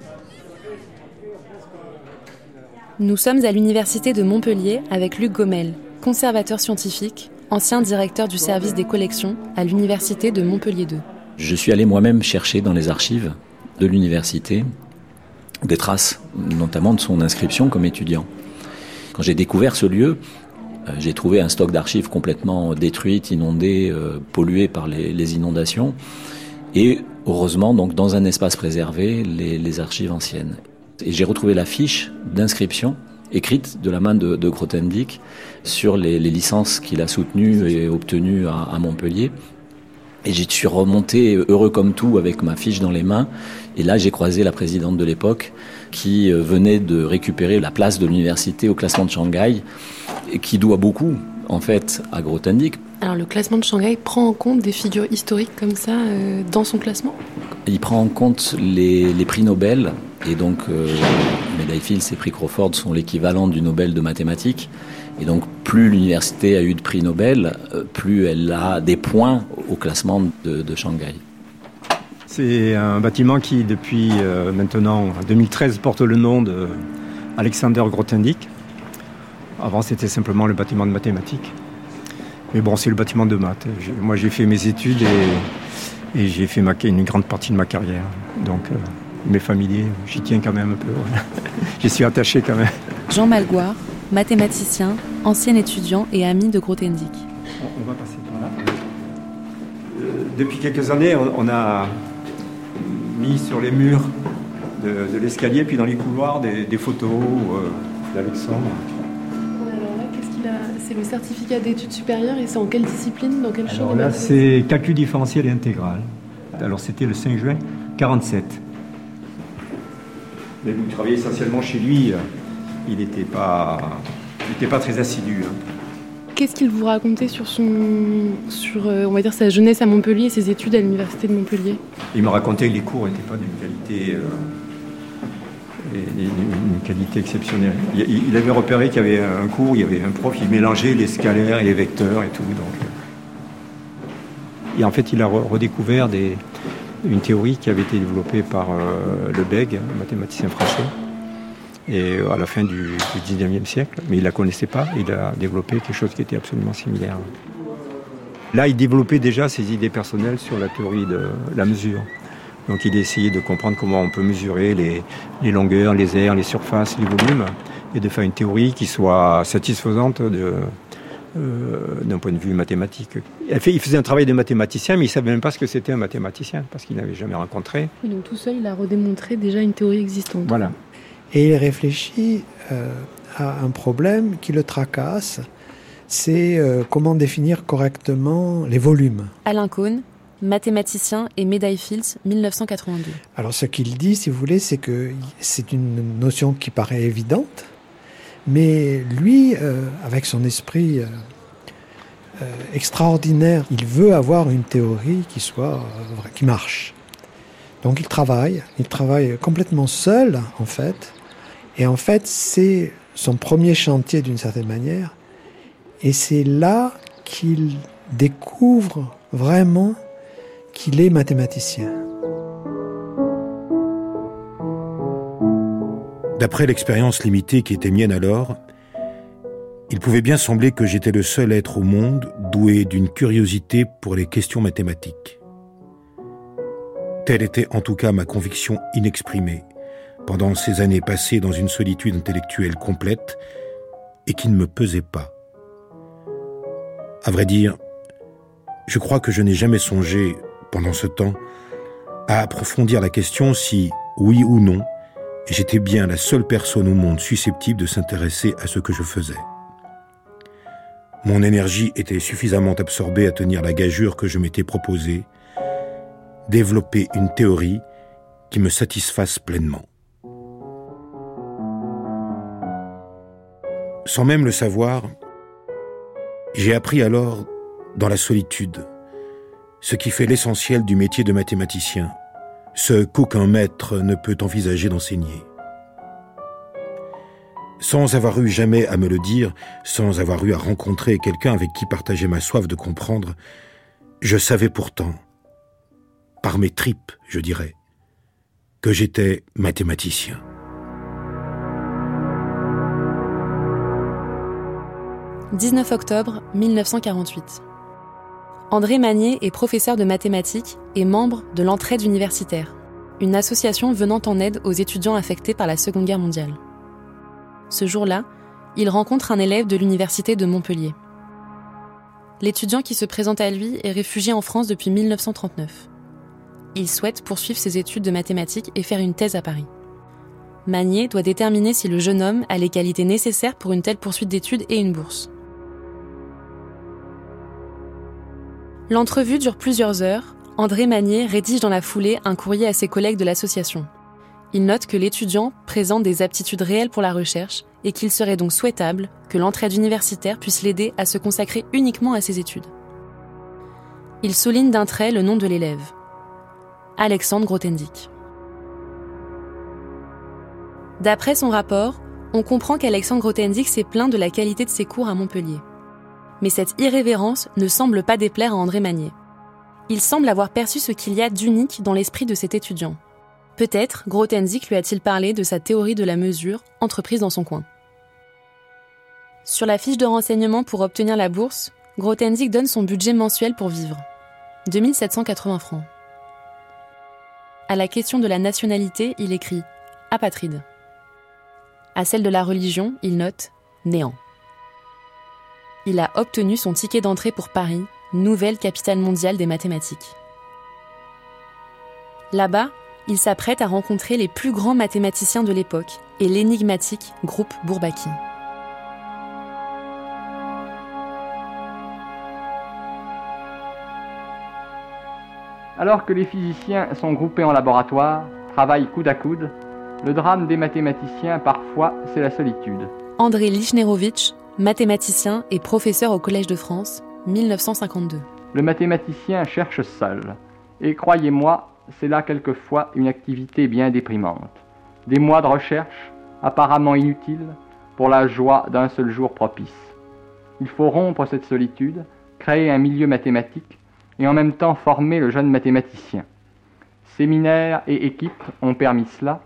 Nous sommes à l'université de Montpellier avec Luc Gomel, conservateur scientifique, ancien directeur du service des collections à l'université de Montpellier 2. Je suis allé moi-même chercher dans les archives de l'université des traces, notamment de son inscription comme étudiant. Quand j'ai découvert ce lieu, j'ai trouvé un stock d'archives complètement détruites, inondées, polluées par les inondations. Et heureusement, donc, dans un espace préservé, les archives anciennes. Et j'ai retrouvé la fiche d'inscription écrite de la main de Grothendieck sur les licences qu'il a soutenues et obtenues à Montpellier. Et j'y suis remonté heureux comme tout avec ma fiche dans les mains. Et là, j'ai croisé la présidente de l'époque qui venait de récupérer la place de l'université au classement de Shanghai et qui doit beaucoup, en fait, à Grothendieck. Alors, le classement de Shanghai prend en compte des figures historiques comme ça dans son classement ? Il prend en compte les prix Nobel. Et donc, médaille Fields et prix Crawford sont l'équivalent du Nobel de mathématiques. Et donc, plus l'université a eu de prix Nobel, plus elle a des points au classement de Shanghai. C'est un bâtiment qui, depuis maintenant, en 2013, porte le nom d'Alexander Grothendieck. Avant, c'était simplement le bâtiment de mathématiques. Mais bon, c'est le bâtiment de maths. Moi, j'ai fait mes études et j'ai fait une grande partie de ma carrière. Donc, mes familiers, j'y tiens quand même un peu. Ouais. J'y suis attaché quand même. Jean Malgoire, mathématicien, ancien étudiant et ami de Grothendieck. On va passer par là. Depuis quelques années, on a mis sur les murs de l'escalier, puis dans les couloirs, des photos d'Alexandre. Alors là, qu'est-ce qu'il a ? C'est le certificat d'études supérieures et c'est en quelle discipline, dans quel champ ? Alors là, c'est calcul différentiel et intégral. Alors c'était le 5 juin 47. Mais vous travaillez essentiellement chez lui, il n'était pas très assidu. Hein. Qu'est-ce qu'il vous racontait sur on va dire, sa jeunesse à Montpellier et ses études à l'université de Montpellier ? Il me racontait que les cours n'étaient pas d'une qualité exceptionnelle. Il avait repéré qu'il y avait un cours, il y avait un prof, il mélangeait les scalaires et les vecteurs et tout. Et en fait, il a redécouvert une théorie qui avait été développée par Lebesgue, un mathématicien français, et à la fin du 19e siècle. Mais il ne la connaissait pas, il a développé quelque chose qui était absolument similaire. Là, il développait déjà ses idées personnelles sur la théorie de la mesure. Donc il a essayé de comprendre comment on peut mesurer les longueurs, les aires, les surfaces, les volumes, et de faire une théorie qui soit satisfaisante d'un point de vue mathématique. Il faisait un travail de mathématicien, mais il ne savait même pas ce que c'était un mathématicien, parce qu'il n'avait jamais rencontré. Oui, donc tout seul, il a redémontré déjà une théorie existante. Voilà. Et il réfléchit à un problème qui le tracasse, c'est comment définir correctement les volumes. Alain Cohn, mathématicien et médaille Fields, 1982. Alors ce qu'il dit, si vous voulez, c'est que c'est une notion qui paraît évidente, mais lui, avec son esprit extraordinaire, il veut avoir une théorie qui marche. Donc il travaille complètement seul, en fait. Et en fait, c'est son premier chantier d'une certaine manière. Et c'est là qu'il découvre vraiment qu'il est mathématicien. D'après l'expérience limitée qui était mienne alors, il pouvait bien sembler que j'étais le seul être au monde doué d'une curiosité pour les questions mathématiques. Telle était en tout cas ma conviction inexprimée pendant ces années passées dans une solitude intellectuelle complète et qui ne me pesait pas. À vrai dire, je crois que je n'ai jamais songé, pendant ce temps, à approfondir la question si, oui ou non, j'étais bien la seule personne au monde susceptible de s'intéresser à ce que je faisais. Mon énergie était suffisamment absorbée à tenir la gageure que je m'étais proposée, développer une théorie qui me satisfasse pleinement. Sans même le savoir, j'ai appris alors, dans la solitude, ce qui fait l'essentiel du métier de mathématicien, ce qu'aucun maître ne peut envisager d'enseigner. Sans avoir eu jamais à me le dire, sans avoir eu à rencontrer quelqu'un avec qui partager ma soif de comprendre, je savais pourtant, par mes tripes, je dirais, que j'étais mathématicien. « 19 octobre 1948. André Magnier est professeur de mathématiques et membre de l'Entraide universitaire, une association venant en aide aux étudiants affectés par la Seconde Guerre mondiale. Ce jour-là, il rencontre un élève de l'université de Montpellier. L'étudiant qui se présente à lui est réfugié en France depuis 1939. Il souhaite poursuivre ses études de mathématiques et faire une thèse à Paris. Magnier doit déterminer si le jeune homme a les qualités nécessaires pour une telle poursuite d'études et une bourse. L'entrevue dure plusieurs heures. André Magnier rédige dans la foulée un courrier à ses collègues de l'association. Il note que l'étudiant présente des aptitudes réelles pour la recherche et qu'il serait donc souhaitable que l'entraide universitaire puisse l'aider à se consacrer uniquement à ses études. Il souligne d'un trait le nom de l'élève, Alexandre Grothendieck. D'après son rapport, on comprend qu'Alexandre Grothendieck s'est plaint de la qualité de ses cours à Montpellier. Mais cette irrévérence ne semble pas déplaire à André Magnier. Il semble avoir perçu ce qu'il y a d'unique dans l'esprit de cet étudiant. Peut-être Grothendieck lui a-t-il parlé de sa théorie de la mesure entreprise dans son coin. Sur la fiche de renseignement pour obtenir la bourse, Grothendieck donne son budget mensuel pour vivre. 2 780 francs. À la question de la nationalité, il écrit « apatride ». À celle de la religion, il note « néant ». Il a obtenu son ticket d'entrée pour Paris, nouvelle capitale mondiale des mathématiques. Là-bas, il s'apprête à rencontrer les plus grands mathématiciens de l'époque et l'énigmatique groupe Bourbaki. Alors que les physiciens sont groupés en laboratoire, travaillent coude à coude, le drame des mathématiciens, parfois, c'est la solitude. André Lichnerovitch, mathématicien et professeur au Collège de France, 1952. Le mathématicien cherche seul. Et croyez-moi, c'est là quelquefois une activité bien déprimante. Des mois de recherche, apparemment inutiles, pour la joie d'un seul jour propice. Il faut rompre cette solitude, créer un milieu mathématique et en même temps former le jeune mathématicien. Séminaires et équipes ont permis cela.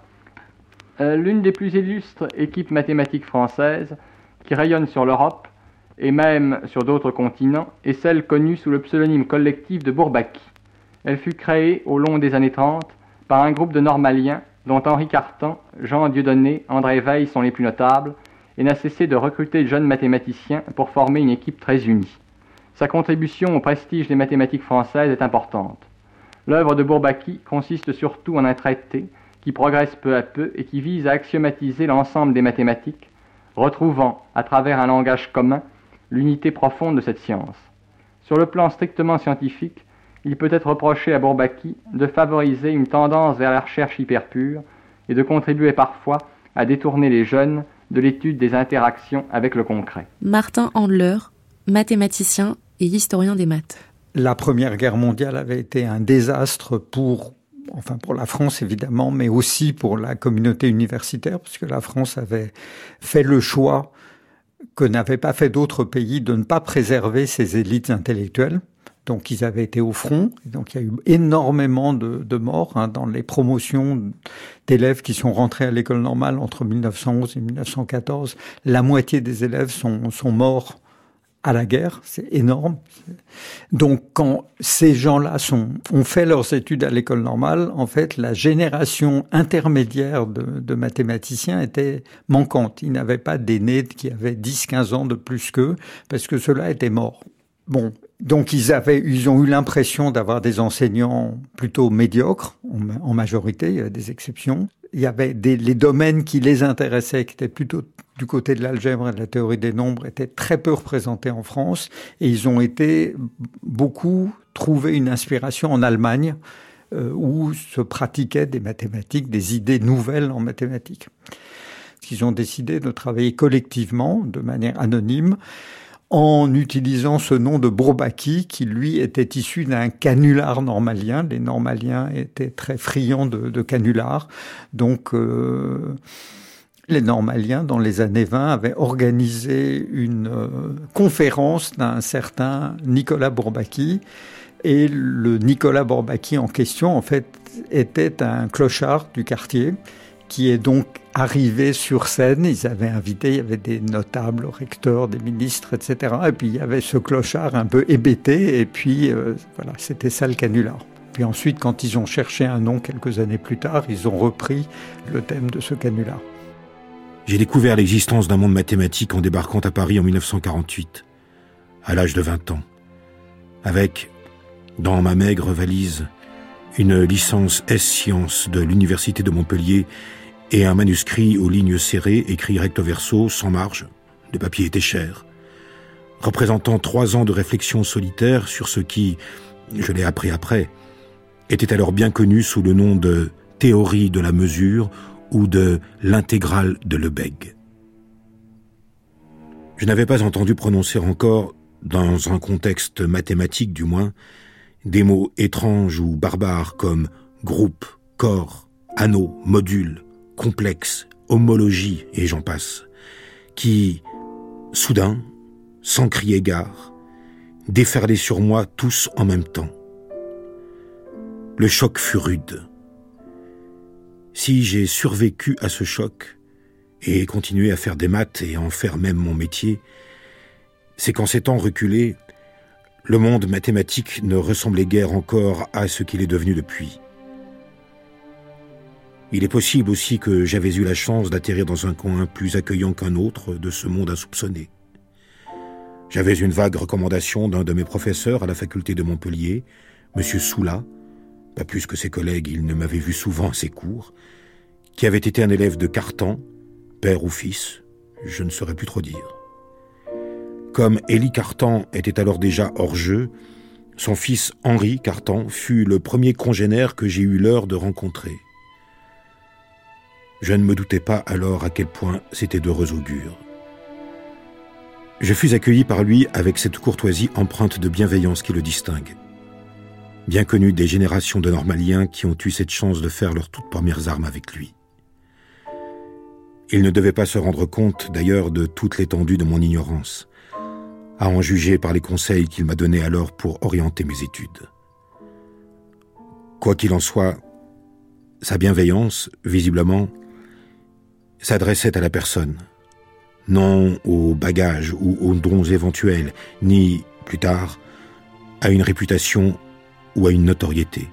L'une des plus illustres équipes mathématiques françaises qui rayonne sur l'Europe et même sur d'autres continents est celle connue sous le pseudonyme collectif de Bourbaki. Elle fut créée au long des années 30 par un groupe de normaliens dont Henri Cartan, Jean Dieudonné, André Weil sont les plus notables et n'a cessé de recruter de jeunes mathématiciens pour former une équipe très unie. Sa contribution au prestige des mathématiques françaises est importante. L'œuvre de Bourbaki consiste surtout en un traité qui progresse peu à peu et qui vise à axiomatiser l'ensemble des mathématiques, retrouvant, à travers un langage commun, l'unité profonde de cette science. Sur le plan strictement scientifique, il peut être reproché à Bourbaki de favoriser une tendance vers la recherche hyper pure et de contribuer parfois à détourner les jeunes de l'étude des interactions avec le concret. Martin Handler, mathématicien et historien des maths. La Première Guerre mondiale avait été un désastre pour la France évidemment, mais aussi pour la communauté universitaire, puisque la France avait fait le choix que n'avaient pas fait d'autres pays de ne pas préserver ses élites intellectuelles. Donc ils avaient été au front, donc il y a eu énormément de morts dans les promotions d'élèves qui sont rentrés à l'école normale entre 1911 et 1914. La moitié des élèves sont morts à la guerre, c'est énorme. Donc quand ces gens-là ont fait leurs études à l'école normale, en fait la génération intermédiaire de mathématiciens était manquante. Ils n'avaient pas d'aînés qui avaient 10-15 ans de plus qu'eux, parce que ceux-là étaient morts. Bon, donc ils ont eu l'impression d'avoir des enseignants plutôt médiocres, en majorité, il y avait des exceptions. Il y avait les domaines qui les intéressaient, qui étaient plutôt du côté de l'algèbre et de la théorie des nombres, étaient très peu représentés en France. Et ils ont été beaucoup trouver une inspiration en Allemagne, où se pratiquaient des mathématiques, des idées nouvelles en mathématiques. Ils ont décidé de travailler collectivement, de manière anonyme, en utilisant ce nom de Bourbaki, qui lui était issu d'un canular normalien. Les normaliens étaient très friands de canulars. Donc, Les Normaliens, dans les années 20, avaient organisé une conférence d'un certain Nicolas Bourbaki. Et le Nicolas Bourbaki en question, en fait, était un clochard du quartier qui est donc arrivé sur scène. Ils avaient invité, il y avait des notables, recteurs, des ministres, etc. Et puis il y avait ce clochard un peu hébété. Et puis voilà, c'était ça le canular. Puis ensuite, quand ils ont cherché un nom quelques années plus tard, ils ont repris le thème de ce canular. J'ai découvert l'existence d'un monde mathématique en débarquant à Paris en 1948, à l'âge de 20 ans, avec, dans ma maigre valise, une licence S-Sciences de l'Université de Montpellier et un manuscrit aux lignes serrées, écrit recto verso, sans marge, le papier était cher, représentant 3 ans de réflexion solitaire sur ce qui, je l'ai appris après, était alors bien connu sous le nom de théorie de la mesure ou de l'intégrale de Lebesgue. Je n'avais pas entendu prononcer encore, dans un contexte mathématique du moins, des mots étranges ou barbares comme groupe, corps, anneau, module, complexe, homologie et j'en passe, qui, soudain, sans crier gare, déferlaient sur moi tous en même temps. Le choc fut rude. Si j'ai survécu à ce choc et continué à faire des maths et à en faire même mon métier, c'est qu'en ces temps reculés, le monde mathématique ne ressemblait guère encore à ce qu'il est devenu depuis. Il est possible aussi que j'avais eu la chance d'atterrir dans un coin plus accueillant qu'un autre de ce monde insoupçonné. J'avais une vague recommandation d'un de mes professeurs à la faculté de Montpellier, M. Soula, pas plus que ses collègues, il ne m'avait vu souvent à ses cours, qui avait été un élève de Cartan, père ou fils, je ne saurais plus trop dire. Comme Élie Cartan était alors déjà hors jeu, son fils Henri Cartan fut le premier congénère que j'ai eu l'heure de rencontrer. Je ne me doutais pas alors à quel point c'était d'heureux augure. Je fus accueilli par lui avec cette courtoisie empreinte de bienveillance qui le distingue. Bien connu des générations de Normaliens qui ont eu cette chance de faire leurs toutes premières armes avec lui. Il ne devait pas se rendre compte, d'ailleurs, de toute l'étendue de mon ignorance, à en juger par les conseils qu'il m'a donnés alors pour orienter mes études. Quoi qu'il en soit, sa bienveillance, visiblement, s'adressait à la personne, non aux bagages ou aux dons éventuels, ni, plus tard, à une réputation ou à une notoriété.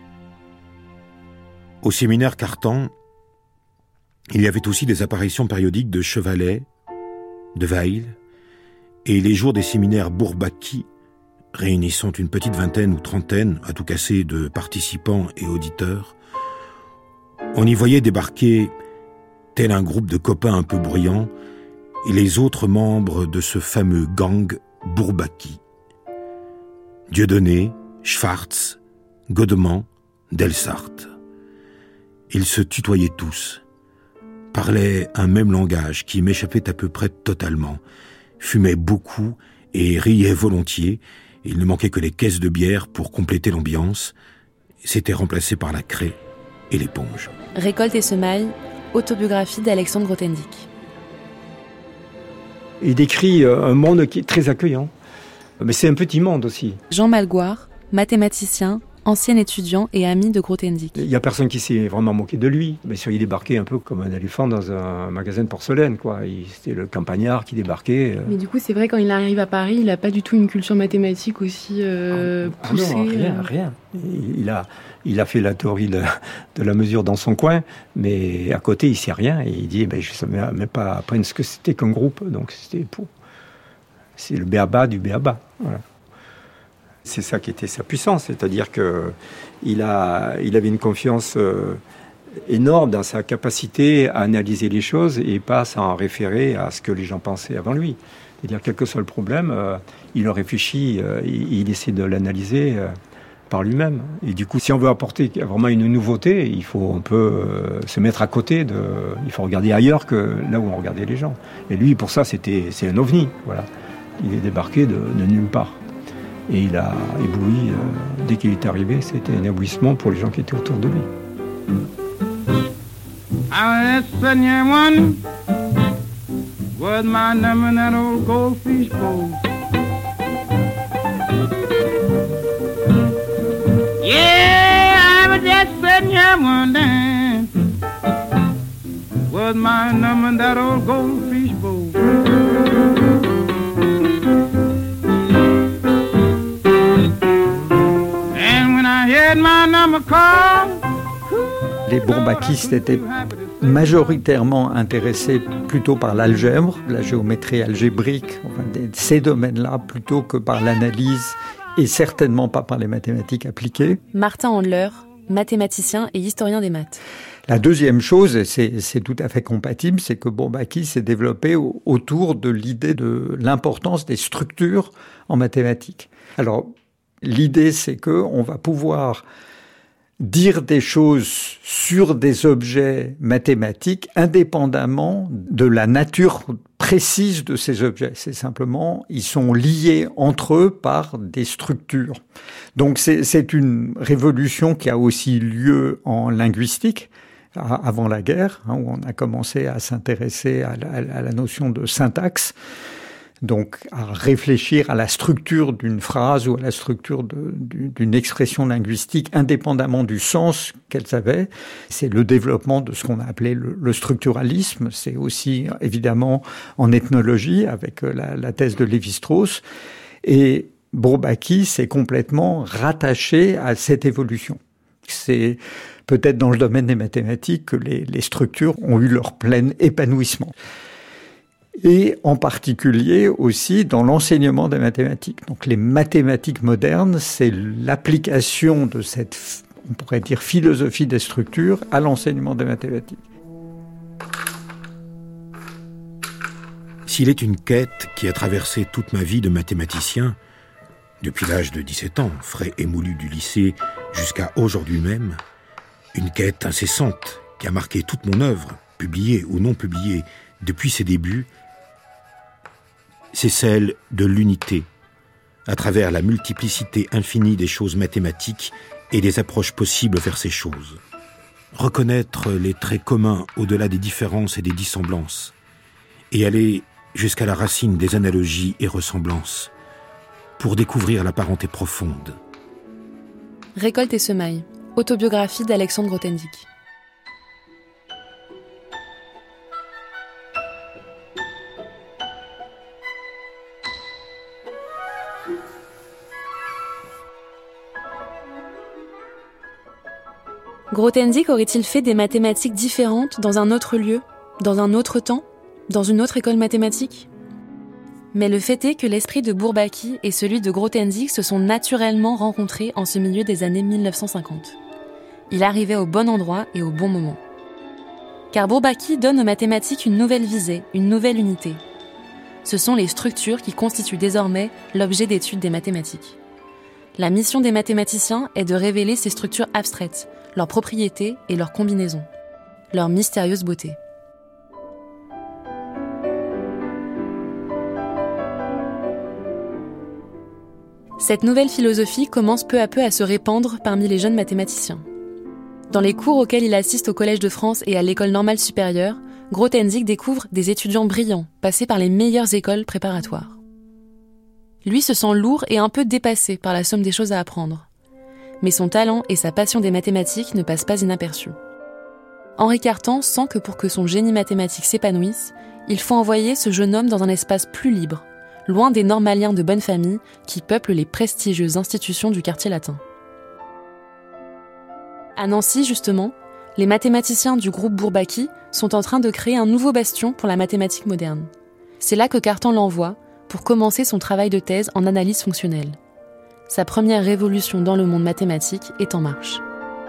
Au séminaire Cartan, il y avait aussi des apparitions périodiques de Chevalet, de Weil, et les jours des séminaires Bourbaki, réunissant une petite vingtaine ou trentaine, à tout casser, de participants et auditeurs, on y voyait débarquer, tel un groupe de copains un peu bruyants, et les autres membres de ce fameux gang Bourbaki. Dieudonné, Schwartz, Godement, Delsart. Ils se tutoyaient tous, parlaient un même langage qui m'échappait à peu près totalement, fumaient beaucoup et riaient volontiers. Il ne manquait que les caisses de bière pour compléter l'ambiance. C'était remplacé par la craie et l'éponge. Récolte et semailles, autobiographie d'Alexandre Grothendieck. Il décrit un monde qui est très accueillant, mais c'est un petit monde aussi. Jean Malgoire, mathématicien, ancien étudiant et ami de Grothendieck. Il n'y a personne qui s'est vraiment moqué de lui. Mais il débarquait un peu comme un éléphant dans un magasin de porcelaine, quoi. C'était le campagnard qui débarquait. Mais du coup, c'est vrai, quand il arrive à Paris, il n'a pas du tout une culture mathématique aussi poussée. Non, rien. Il a fait la théorie de la mesure dans son coin, mais à côté, il ne sait rien. Et il dit, je ne savais même pas après ce que c'était qu'un groupe. Donc, c'est le béaba du béaba. Voilà. C'est ça qui était sa puissance, c'est-à-dire qu'il avait une confiance énorme dans sa capacité à analyser les choses et pas s'en référer à ce que les gens pensaient avant lui. C'est-à-dire, quel que soit le problème, il en réfléchit, il essaie de l'analyser par lui-même. Et du coup, si on veut apporter vraiment une nouveauté, il faut un peu se mettre à côté, il faut regarder ailleurs que là où on regardait les gens. Et lui, pour ça, c'est un ovni. Voilà. Il est débarqué de nulle part. Et il a ébloui, dès qu'il est arrivé, c'était un éblouissement pour les gens qui étaient autour de lui. was my number in that old goldfish bowl. Yeah, I was just sitting here wondering, was my number in that old goldfish bowl. And when I heard my number call, les bourbakistes étaient majoritairement intéressés plutôt par l'algèbre, la géométrie algébrique, enfin, ces domaines-là, plutôt que par l'analyse et certainement pas par les mathématiques appliquées. Martin Handler, mathématicien et historien des maths. La deuxième chose, et c'est tout à fait compatible, c'est que Bourbaki s'est développé autour de l'idée de l'importance des structures en mathématiques. Alors, l'idée, c'est qu'on va pouvoir dire des choses sur des objets mathématiques indépendamment de la nature précise de ces objets. C'est simplement, ils sont liés entre eux par des structures. Donc c'est une révolution qui a aussi lieu en linguistique, avant la guerre, où on a commencé à s'intéresser à la notion de syntaxe. Donc, à réfléchir à la structure d'une phrase ou à la structure d'une expression linguistique indépendamment du sens qu'elles avaient. C'est le développement de ce qu'on a appelé le structuralisme. C'est aussi, évidemment, en ethnologie, avec la thèse de Lévi-Strauss. Et Bourbaki s'est complètement rattaché à cette évolution. C'est peut-être dans le domaine des mathématiques que les structures ont eu leur plein épanouissement. Et en particulier aussi dans l'enseignement des mathématiques. Donc les mathématiques modernes, c'est l'application de cette, on pourrait dire, philosophie des structures à l'enseignement des mathématiques. S'il est une quête qui a traversé toute ma vie de mathématicien, depuis l'âge de 17 ans, frais émoulu du lycée, jusqu'à aujourd'hui même, une quête incessante qui a marqué toute mon œuvre, publiée ou non publiée, depuis ses débuts, c'est celle de l'unité, à travers la multiplicité infinie des choses mathématiques et des approches possibles vers ces choses. Reconnaître les traits communs au-delà des différences et des dissemblances, et aller jusqu'à la racine des analogies et ressemblances, pour découvrir la parenté profonde. Récolte et semailles, autobiographie d'Alexandre Grothendieck. Grothendieck aurait-il fait des mathématiques différentes dans un autre lieu, dans un autre temps, dans une autre école mathématique ? Mais le fait est que l'esprit de Bourbaki et celui de Grothendieck se sont naturellement rencontrés en ce milieu des années 1950. Il arrivait au bon endroit et au bon moment. Car Bourbaki donne aux mathématiques une nouvelle visée, une nouvelle unité. Ce sont les structures qui constituent désormais l'objet d'étude des mathématiques. La mission des mathématiciens est de révéler ces structures abstraites, leurs propriétés et leurs combinaisons, leur mystérieuse beauté. Cette nouvelle philosophie commence peu à peu à se répandre parmi les jeunes mathématiciens. Dans les cours auxquels il assiste au Collège de France et à l'École normale supérieure, Grothendieck découvre des étudiants brillants, passés par les meilleures écoles préparatoires. Lui se sent lourd et un peu dépassé par la somme des choses à apprendre. Mais son talent et sa passion des mathématiques ne passent pas inaperçus. Henri Cartan sent que pour que son génie mathématique s'épanouisse, il faut envoyer ce jeune homme dans un espace plus libre, loin des normaliens de bonne famille qui peuplent les prestigieuses institutions du quartier latin. À Nancy, justement, les mathématiciens du groupe Bourbaki sont en train de créer un nouveau bastion pour la mathématique moderne. C'est là que Cartan l'envoie pour commencer son travail de thèse en analyse fonctionnelle. Sa première révolution dans le monde mathématique est en marche.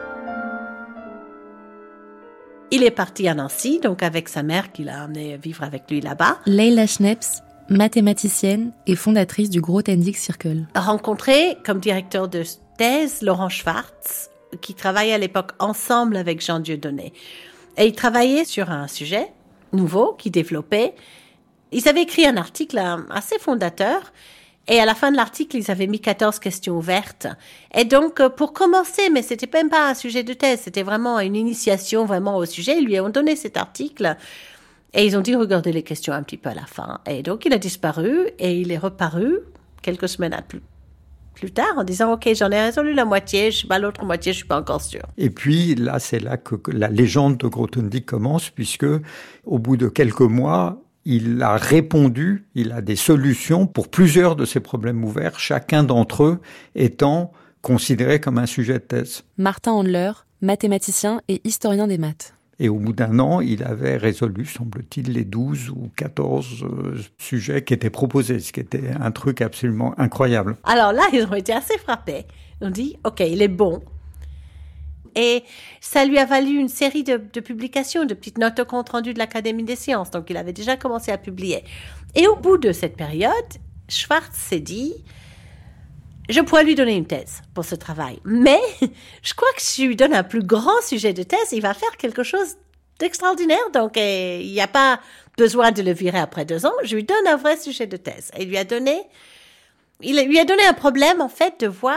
Il est parti à Nancy, donc avec sa mère qu'il a emmené vivre avec lui là-bas. Leila Schneps, mathématicienne et fondatrice du Grothendieck Circle. A rencontré comme directeur de thèse Laurent Schwartz, qui travaillait à l'époque ensemble avec Jean Dieudonné. Et ils travaillaient sur un sujet nouveau qu'ils développaient. Ils avaient écrit un article assez fondateur. Et à la fin de l'article, ils avaient mis 14 questions ouvertes. Et donc, pour commencer, mais c'était même pas un sujet de thèse, c'était vraiment une initiation vraiment au sujet. Ils lui ont donné cet article. Et ils ont dit, regardez les questions un petit peu à la fin. Et donc, il a disparu et il est reparu quelques semaines plus tard en disant, OK, j'en ai résolu la moitié, je ne sais pas l'autre moitié, je ne suis pas encore sûre. Et puis, là, c'est là que la légende de Grothendieck commence, puisque au bout de quelques mois, il a répondu, il a des solutions pour plusieurs de ces problèmes ouverts, chacun d'entre eux étant considéré comme un sujet de thèse. Martin Handler, mathématicien et historien des maths. Et au bout d'un an, il avait résolu, semble-t-il, les 12 ou 14 sujets qui étaient proposés, ce qui était un truc absolument incroyable. Alors là, ils ont été assez frappés. Ils ont dit, OK, il est bon. Et ça lui a valu une série de publications, de petites notes au compte-rendu de l'Académie des sciences. Donc, il avait déjà commencé à publier. Et au bout de cette période, Schwartz s'est dit, je pourrais lui donner une thèse pour ce travail. Mais je crois que si je lui donne un plus grand sujet de thèse, il va faire quelque chose d'extraordinaire. Donc, il n'y a pas besoin de le virer après 2 ans. Je lui donne un vrai sujet de thèse. Et il lui a donné un problème, en fait, de voir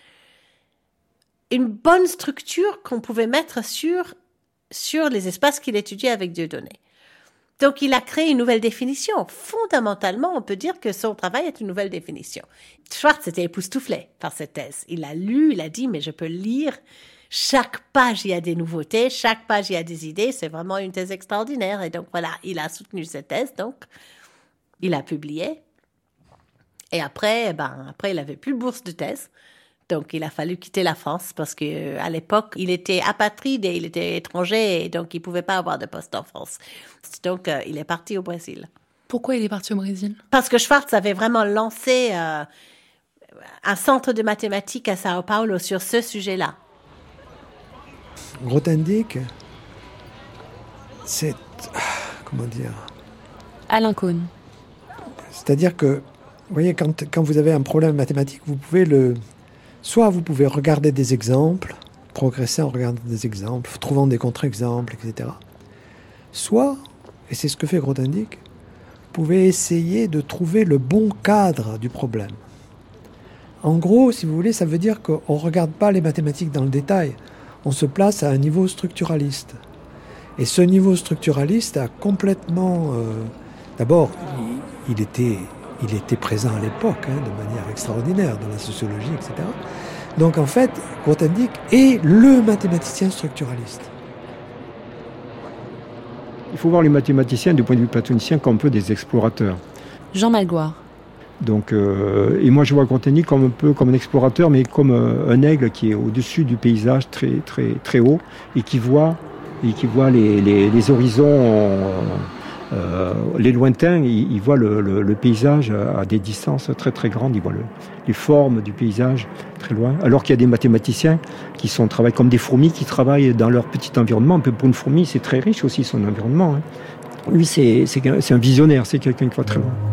une bonne structure qu'on pouvait mettre sur les espaces qu'il étudiait avec Dieudonné. Donc, il a créé une nouvelle définition. Fondamentalement, on peut dire que son travail est une nouvelle définition. Schwartz était époustouflé par cette thèse. Il a lu, il a dit, mais je peux lire. Chaque page, il y a des nouveautés. Chaque page, il y a des idées. C'est vraiment une thèse extraordinaire. Et donc, voilà, il a soutenu cette thèse. Donc, il a publié. Et après, il n'avait plus de bourse de thèse. Donc, il a fallu quitter la France parce qu'à l'époque, il était apatride et il était étranger et donc il ne pouvait pas avoir de poste en France. Donc, il est parti au Brésil. Pourquoi il est parti au Brésil ? Parce que Schwartz avait vraiment lancé un centre de mathématiques à Sao Paulo sur ce sujet-là. Grothendieck, c'est... comment dire ? Alain Cohn. C'est-à-dire que, vous voyez, quand vous avez un problème mathématique, vous pouvez soit vous pouvez regarder des exemples, progresser en regardant des exemples, trouvant des contre-exemples, etc. Soit, et c'est ce que fait Grothendieck, vous pouvez essayer de trouver le bon cadre du problème. En gros, si vous voulez, ça veut dire qu'on ne regarde pas les mathématiques dans le détail. On se place à un niveau structuraliste. Et ce niveau structuraliste a complètement... d'abord, il était présent à l'époque, de manière extraordinaire, dans la sociologie, etc. Donc en fait, Grothendieck est le mathématicien structuraliste. Il faut voir les mathématiciens, du point de vue platonicien, comme un peu des explorateurs. Jean Malgoire. Donc, et moi je vois Grothendieck comme un peu comme un explorateur, mais comme un aigle qui est au-dessus du paysage très, très, très haut et qui voit les horizons... les lointains, ils voient le paysage à des distances très très grandes, ils voient les formes du paysage très loin. Alors qu'il y a des mathématiciens qui travaillent comme des fourmis, qui travaillent dans leur petit environnement. Un peu pour une fourmi, c'est très riche aussi son environnement. Lui, c'est un visionnaire, c'est quelqu'un qui va très loin.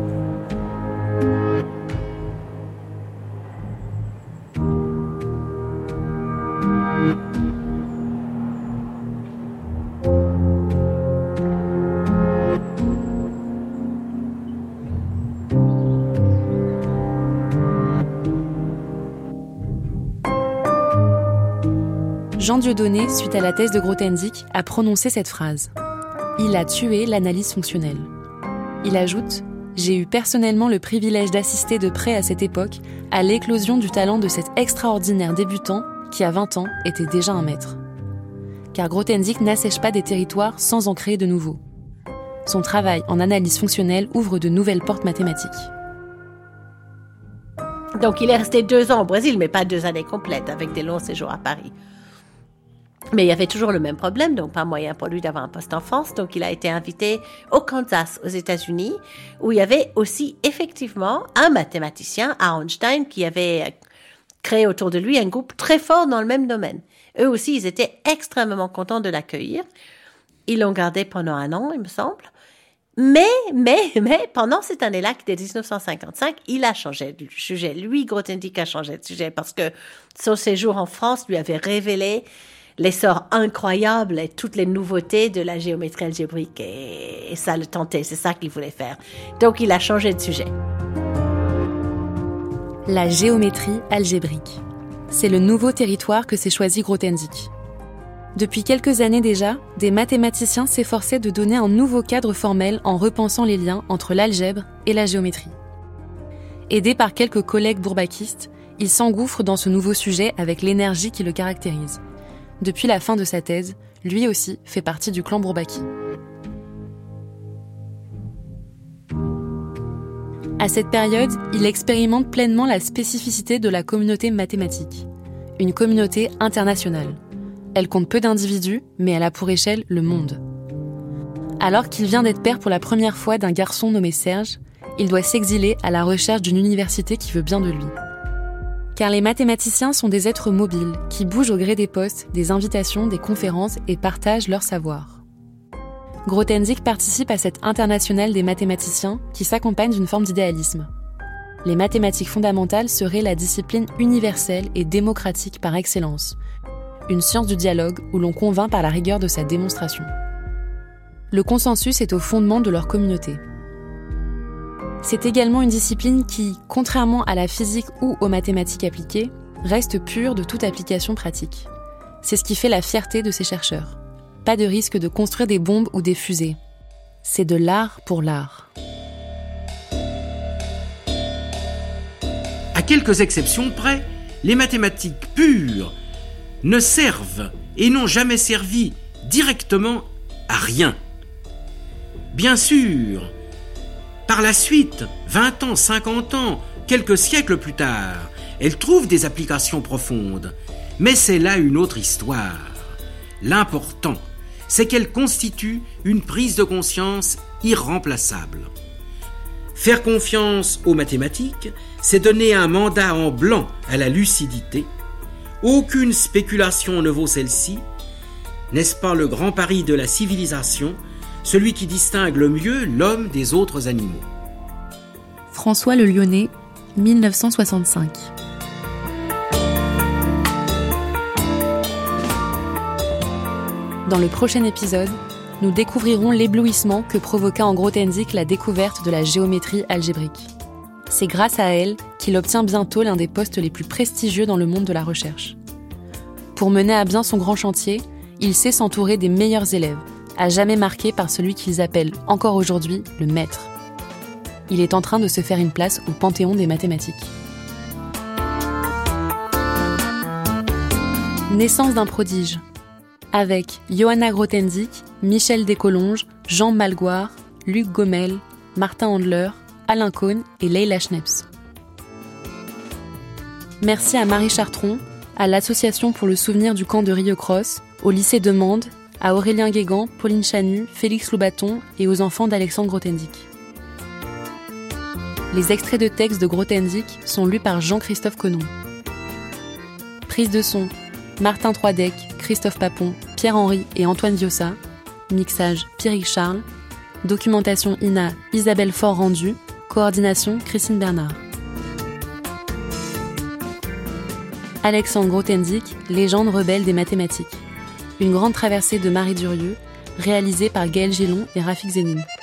Jean Dieudonné, suite à la thèse de Grothendieck, a prononcé cette phrase. Il a tué l'analyse fonctionnelle. Il ajoute « J'ai eu personnellement le privilège d'assister de près à cette époque à l'éclosion du talent de cet extraordinaire débutant qui, à 20 ans, était déjà un maître. » Car Grothendieck n'assèche pas des territoires sans en créer de nouveaux. Son travail en analyse fonctionnelle ouvre de nouvelles portes mathématiques. Donc il est resté 2 ans au Brésil, mais pas 2 années complètes, avec des longs séjours à Paris. Mais il y avait toujours le même problème, donc pas moyen pour lui d'avoir un poste en France. Donc il a été invité au Kansas, aux États-Unis, où il y avait aussi effectivement un mathématicien à Einstein qui avait créé autour de lui un groupe très fort dans le même domaine. Eux aussi, ils étaient extrêmement contents de l'accueillir. Ils l'ont gardé pendant 1 an, il me semble. Mais, pendant cette année-là, qui était 1955, il a changé de sujet. Lui, Grothendieck a changé de sujet parce que son séjour en France lui avait révélé l'essor incroyable et toutes les nouveautés de la géométrie algébrique. Et ça le tentait, c'est ça qu'il voulait faire. Donc, il a changé de sujet. La géométrie algébrique. C'est le nouveau territoire que s'est choisi Grothendieck. Depuis quelques années déjà, des mathématiciens s'efforçaient de donner un nouveau cadre formel en repensant les liens entre l'algèbre et la géométrie. Aidé par quelques collègues bourbakistes, il s'engouffre dans ce nouveau sujet avec l'énergie qui le caractérise. Depuis la fin de sa thèse, lui aussi fait partie du clan Bourbaki. À cette période, il expérimente pleinement la spécificité de la communauté mathématique, une communauté internationale. Elle compte peu d'individus, mais elle a pour échelle le monde. Alors qu'il vient d'être père pour la première fois d'un garçon nommé Serge, il doit s'exiler à la recherche d'une université qui veut bien de lui. Car les mathématiciens sont des êtres mobiles qui bougent au gré des postes, des invitations, des conférences et partagent leur savoir. Grothendieck participe à cette internationale des mathématiciens qui s'accompagne d'une forme d'idéalisme. Les mathématiques fondamentales seraient la discipline universelle et démocratique par excellence, une science du dialogue où l'on convainc par la rigueur de sa démonstration. Le consensus est au fondement de leur communauté. C'est également une discipline qui, contrairement à la physique ou aux mathématiques appliquées, reste pure de toute application pratique. C'est ce qui fait la fierté de ces chercheurs. Pas de risque de construire des bombes ou des fusées. C'est de l'art pour l'art. À quelques exceptions près, les mathématiques pures ne servent et n'ont jamais servi directement à rien. Bien sûr, par la suite, 20 ans, 50 ans, quelques siècles plus tard, elles trouvent des applications profondes. Mais c'est là une autre histoire. L'important, c'est qu'elles constituent une prise de conscience irremplaçable. Faire confiance aux mathématiques, c'est donner un mandat en blanc à la lucidité. Aucune spéculation ne vaut celle-ci. N'est-ce pas le grand pari de la civilisation, celui qui distingue le mieux l'homme des autres animaux? François Le Lyonnais, 1965. Dans le prochain épisode, nous découvrirons l'éblouissement que provoqua en Grothendieck la découverte de la géométrie algébrique. C'est grâce à elle qu'il obtient bientôt l'un des postes les plus prestigieux dans le monde de la recherche. Pour mener à bien son grand chantier, il sait s'entourer des meilleurs élèves, à jamais marqué par celui qu'ils appellent encore aujourd'hui le maître. Il est en train de se faire une place au panthéon des mathématiques. Naissance d'un prodige. Avec Johanna Grothendieck, Michel Descolonges, Jean Malgoire, Luc Gomel, Martin Handler, Alain Cohn et Leila Schneps. Merci à Marie Chartron, à l'Association pour le souvenir du camp de Rieucros, au lycée de Mende, à Aurélien Guégan, Pauline Chanu, Félix Loubaton et aux enfants d'Alexandre Grothendieck. Les extraits de textes de Grothendieck sont lus par Jean-Christophe Connon. Prise de son, Martin Troidec, Christophe Papon, Pierre-Henri et Antoine Viossa. Mixage, Pierrick Charles. Documentation INA, Isabelle Faure-Rendu. Coordination, Christine Bernard. Alexandre Grothendieck, légende rebelle des mathématiques. Une grande traversée de Marie Durieux, réalisée par Gaël Gélon et Rafik Zénine.